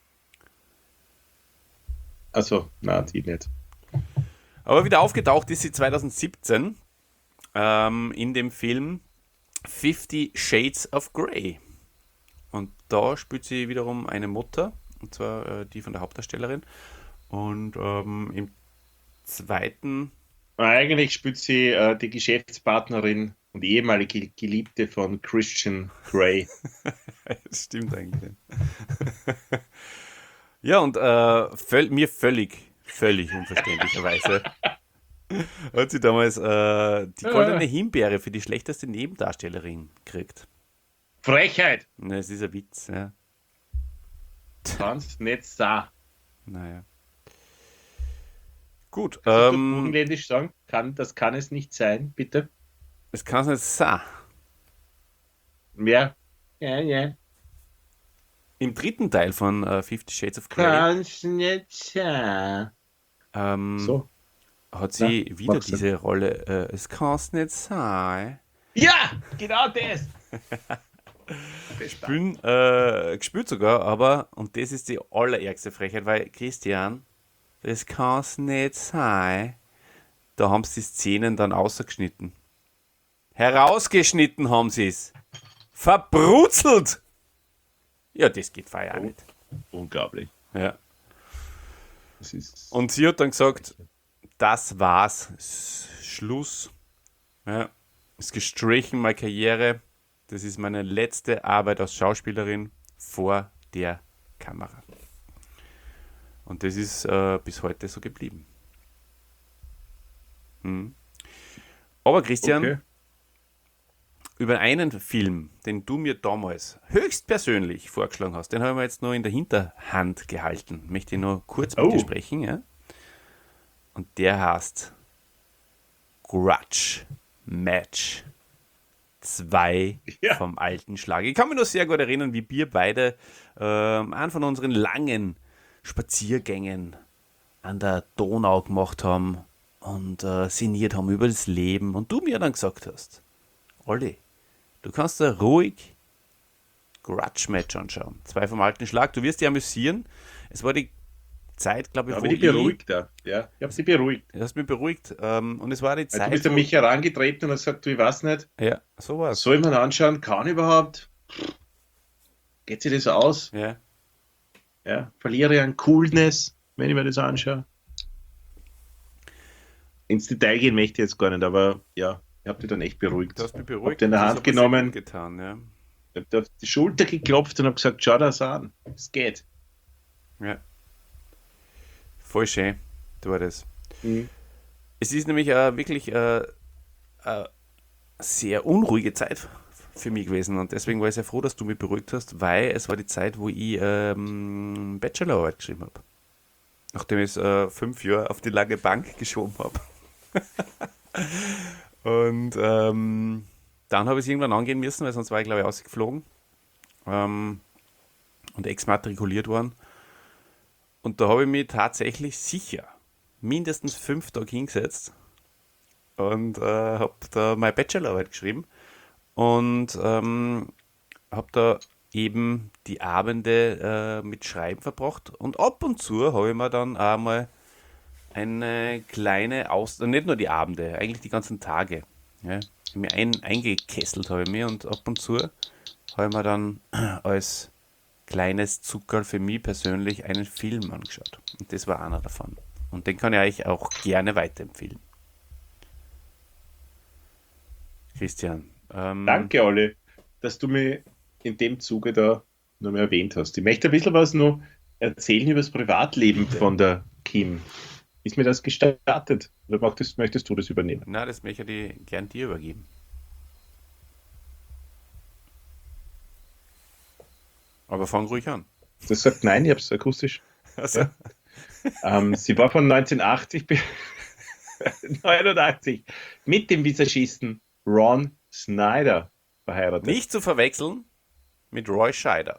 Achso, nein, die nicht. Aber wieder aufgetaucht ist sie zweitausendsiebzehn ähm, in dem Film Fifty Shades of Grey. Und da spielt sie wiederum eine Mutter, und zwar äh, die von der Hauptdarstellerin. Und ähm, im zweiten, Eigentlich spielt sie äh, die Geschäftspartnerin und ehemalige Geliebte von Christian Grey. das stimmt eigentlich nicht. Ja, und äh, völ mir völlig, völlig unverständlicherweise hat sie damals äh, die goldene Himbeere für die schlechteste Nebendarstellerin gekriegt. Frechheit! Na, es ist ein Witz, ja. Kannst nicht sagen. Naja. Gut, Kannst du ähm, burgenländisch sagen? Kann, das kann es nicht sein, bitte. es kann es nicht sein. Mehr? Ja, ja. Im dritten Teil von äh, Fifty Shades of Grey Kann's nicht sein. ähm, So. hat sie Ja, wieder magst du. diese Rolle, äh, es kann es nicht sein, Ja, genau das. Spielen, äh, gespielt sogar, aber, und das ist die allerärgste Frechheit, weil Christian, das kann es nicht sein, da haben sie die Szenen dann ausgeschnitten. Herausgeschnitten haben sie es. Verbrutzelt! Ja, das geht feier auch nicht. Unglaublich. Ja. Das ist Und sie hat dann gesagt, das war's, S- Schluss. Ja. Ist gestrichen, meine Karriere. Das ist meine letzte Arbeit als Schauspielerin vor der Kamera. Und das ist äh, bis heute so geblieben. Hm. Aber Christian, okay. über einen Film, den du mir damals höchstpersönlich vorgeschlagen hast, den habe ich mir jetzt noch in der Hinterhand gehalten. Möchte ich noch kurz mit Oh. dir sprechen. Ja? Und der heißt Grudge Match zwei Ja. vom alten Schlag. Ich kann mich noch sehr gut erinnern, wie wir beide ähm, einen von unseren langen Spaziergängen an der Donau gemacht haben und äh, sinniert haben über das Leben. Und du mir dann gesagt hast, Olli, du kannst da ruhig Grudge-Match anschauen. Zwei vom alten Schlag. Du wirst dich amüsieren. Es war die Zeit, glaube ich, Da wo bin ich ich... beruhigt da. Ja, ich habe sie beruhigt. Du hast mich beruhigt. Ähm, und es war die Also Zeit, du bist an wo- mich herangetreten und hast gesagt, du, ich weiß nicht, Ja, so war's. soll man anschauen, kann überhaupt? Geht sich das aus? Ja. Ja, verliere ich an Coolness, wenn ich mir das anschaue. Ins Detail gehen möchte ich jetzt gar nicht, aber ja, ich habe dich dann echt beruhigt. Du hast mich Hab beruhigt. dir in der und das Hand hat mir sehr genommen, gut getan, ja. ich hab dir auf die Schulter geklopft und habe gesagt, schau das an, es geht. Ja. Voll schön, du war das. Mhm. Es ist nämlich äh, wirklich äh, eine sehr unruhige Zeit für mich gewesen und deswegen war ich sehr froh, dass du mich beruhigt hast, weil es war die Zeit, wo ich ähm, Bachelorarbeit geschrieben habe. Nachdem ich es äh, fünf Jahre auf die lange Bank geschoben habe. Und ähm, dann habe ich es irgendwann angehen müssen, weil sonst war ich, glaube ich, ausgeflogen ähm, und exmatrikuliert worden. Und da habe ich mich tatsächlich sicher mindestens fünf Tage hingesetzt und äh, habe da meine Bachelorarbeit geschrieben und ähm, habe da eben die Abende äh, mit Schreiben verbracht und ab und zu habe ich mir dann auch mal eine kleine Aus... nicht nur die Abende, eigentlich die ganzen Tage. Ja. Mir ein, eingekesselt habe ich mir und ab und zu habe ich mir dann als kleines Zuckerl für mich persönlich einen Film angeschaut. Und das war einer davon. Und den kann ich euch auch gerne weiterempfehlen. Christian. Ähm, Danke, Olli, dass du mich in dem Zuge da noch mal erwähnt hast. Ich möchte ein bisschen was noch erzählen über das Privatleben von der Kim. Ist mir das gestattet? Oder möchtest, möchtest du das übernehmen? Na, das möchte ich gern dir übergeben. Aber fang ruhig an. Das sagt nein, ich habe es akustisch. Also, Ja. Ähm, sie war von neunzehnhundertachtzig bis neunundachtzig mit dem Visagisten Ron Snyder verheiratet, nicht zu verwechseln mit Roy Scheider.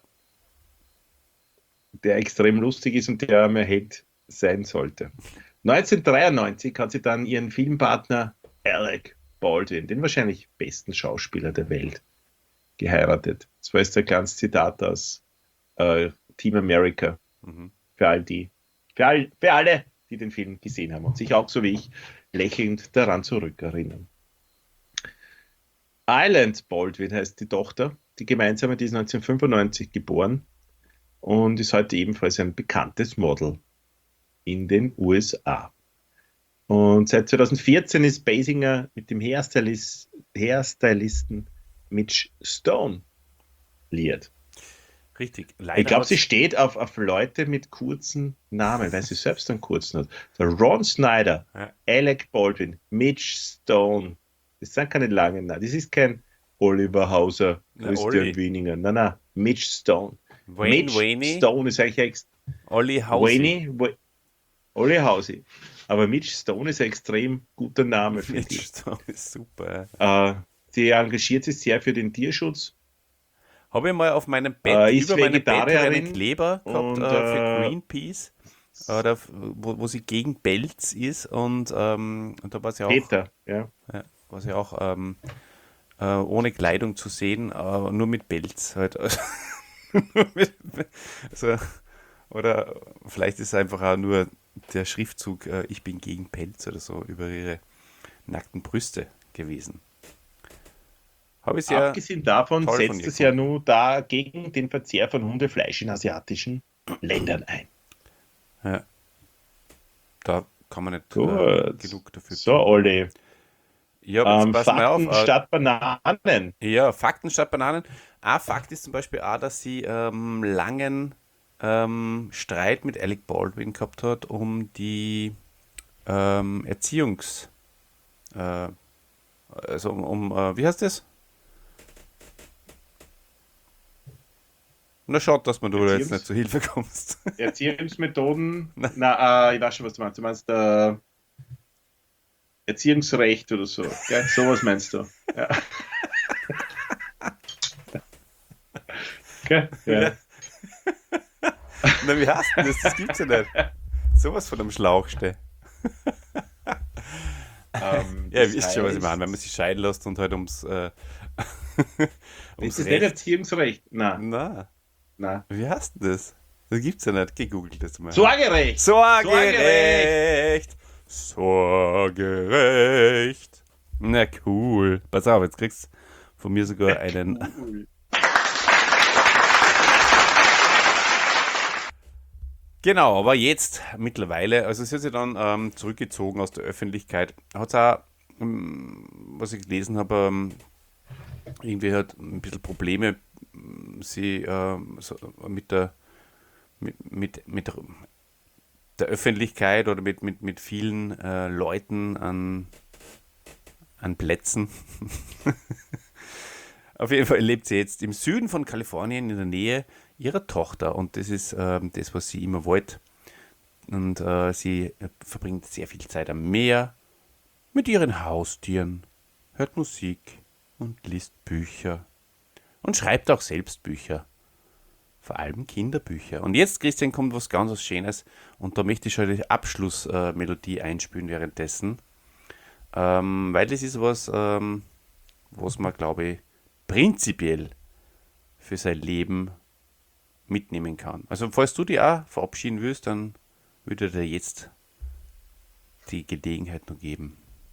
der extrem lustig ist und der mehr Held sein sollte. neunzehnhundertdreiundneunzig hat sie dann ihren Filmpartner Alec Baldwin, den wahrscheinlich besten Schauspieler der Welt, geheiratet. Das war jetzt ein kleines Zitat aus äh, Team America. Mhm. Für all die, für, all, für alle, die den Film gesehen haben und sich auch so wie ich lächelnd daran zurückerinnern. Island Baldwin heißt die Tochter, die gemeinsame, die ist neunzehnhundertfünfundneunzig geboren und ist heute ebenfalls ein bekanntes Model in den U S A. Und seit zweitausendvierzehn ist Basinger mit dem Hairstylist, Hairstylisten Mitch Stone liiert. Richtig. Leider Ich glaube, hat's- sie steht auf, auf Leute mit kurzen Namen, weil sie selbst einen kurzen hat. Der Ron Snyder, Ja. Alec Baldwin, Mitch Stone. Das sind keine langen Namen. Das ist kein Oliver Hauser, Na, Christian Olli. Wieninger. Nein, nein, Mitch Stone. Wayne Mitch Waney, Stone ist eigentlich ex Olli Hausi. Wayne, Wa- Olli Hausi. Aber Mitch Stone ist ein extrem guter Name für Mitch die. Stone ist super. Äh, sie engagiert sich sehr für den Tierschutz. Habe ich mal auf meinem Bett, Äh, ist über meinem Bett einen Vegetarierin Kleber gehabt und, äh, für äh, Greenpeace, oder, f- wo, wo sie gegen Pelz ist und, ähm, und da war sie auch, Peter, ja. ja, war sie auch ähm, äh, ohne Kleidung zu sehen, aber nur mit Pelz halt. Nur mit- also, oder vielleicht ist es einfach auch nur der Schriftzug äh, Ich bin gegen Pelz oder so über ihre nackten Brüste gewesen. Habe ich sehr Abgesehen davon toll von setzt ihr es ja nur da gegen den Verzehr von Hundefleisch in asiatischen Ländern ein. Ja. Da kann man nicht Gut. äh, genug dafür So, tun. Olli. Ja, aber Ähm, jetzt pass mal auf. Fakten Äh, statt Bananen. ja, Fakten statt Bananen. Ein Fakt ist zum Beispiel auch, dass sie ähm, langen ähm, Streit mit Alec Baldwin gehabt hat um die ähm, Erziehungs... Äh, also um, um äh, wie heißt das? Na schaut, dass man du da jetzt Erziehungs- nicht zur Hilfe kommst. Erziehungsmethoden. Na, äh, ich weiß schon, was du meinst. Du meinst äh, Erziehungsrecht oder so. Gell? Sowas meinst du. Ja. Gell? Ja. Na, wie heißt denn das? Das gibt's ja nicht. Sowas von einem Schlauch steht. Ähm, Ja, ihr das wisst schon, was ich heißt, meine, wenn man sich scheiden lässt und halt ums, äh, ums Das ist nicht Recht. Erziehungsrecht. Nein, Na, nein. wie heißt denn das? Das gibt's ja nicht. Gegoogelt das mal. Sorgerecht. Sorgerecht! Sorgerecht! Na cool. Pass auf, jetzt kriegst du von mir sogar einen. Genau, aber jetzt mittlerweile, also sie hat sich dann ähm, zurückgezogen aus der Öffentlichkeit. Hat auch, ähm, was ich gelesen habe, ähm, irgendwie hat ein bisschen Probleme, ähm, sie ähm, so mit der mit, mit, mit der Öffentlichkeit oder mit, mit, mit vielen äh, Leuten an, an Plätzen. Auf jeden Fall lebt sie jetzt im Süden von Kalifornien in der Nähe ihrer Tochter und das ist ähm, das, was sie immer wollte. Und äh, sie verbringt sehr viel Zeit am Meer mit ihren Haustieren, hört Musik und liest Bücher und schreibt auch selbst Bücher. Vor allem Kinderbücher. Und jetzt, Christian, kommt was ganz was Schönes und da möchte ich schon die Abschlussmelodie einspielen währenddessen, ähm, weil das ist was, ähm, was man, glaube ich, prinzipiell für sein Leben mitnehmen kann. Also falls du dich auch verabschieden willst, dann würde ich dir jetzt die Gelegenheit noch geben.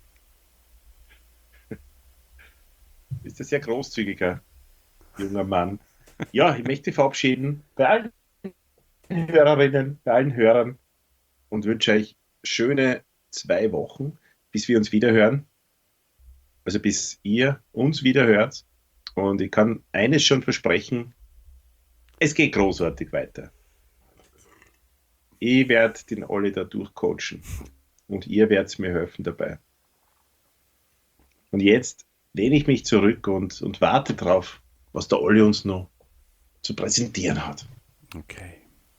Ist ein sehr großzügiger junger Mann. Ja, ich möchte verabschieden bei allen Hörerinnen, bei allen Hörern und wünsche euch schöne zwei Wochen, bis wir uns wieder hören. Also bis ihr uns wieder hört. Und ich kann eines schon versprechen, es geht großartig weiter. Ich werde den Olli da durchcoachen und ihr werdet mir helfen dabei. Und jetzt lehne ich mich zurück und, und warte drauf, was der Olli uns noch zu präsentieren hat. Okay.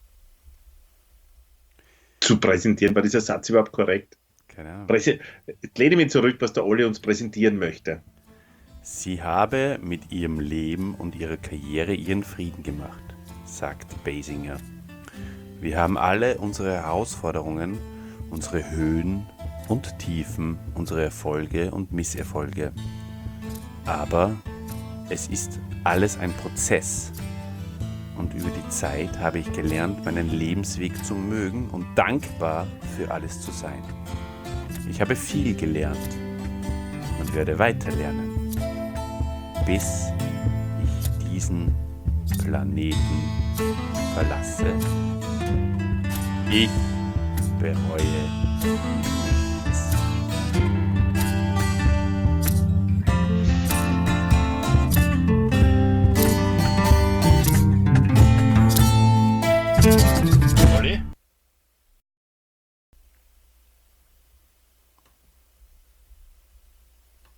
Zu präsentieren, war dieser Satz überhaupt korrekt? Keine Ahnung. Präse- lehne mich zurück, was der Olli uns präsentieren möchte. Sie habe mit ihrem Leben und ihrer Karriere ihren Frieden gemacht, sagt Basinger. Wir haben alle unsere Herausforderungen, unsere Höhen und Tiefen, unsere Erfolge und Misserfolge. Aber es ist alles ein Prozess. Und über die Zeit habe ich gelernt, meinen Lebensweg zu mögen und dankbar für alles zu sein. Ich habe viel gelernt und werde weiter lernen, bis ich diesen Planeten verlasse. Ich bereue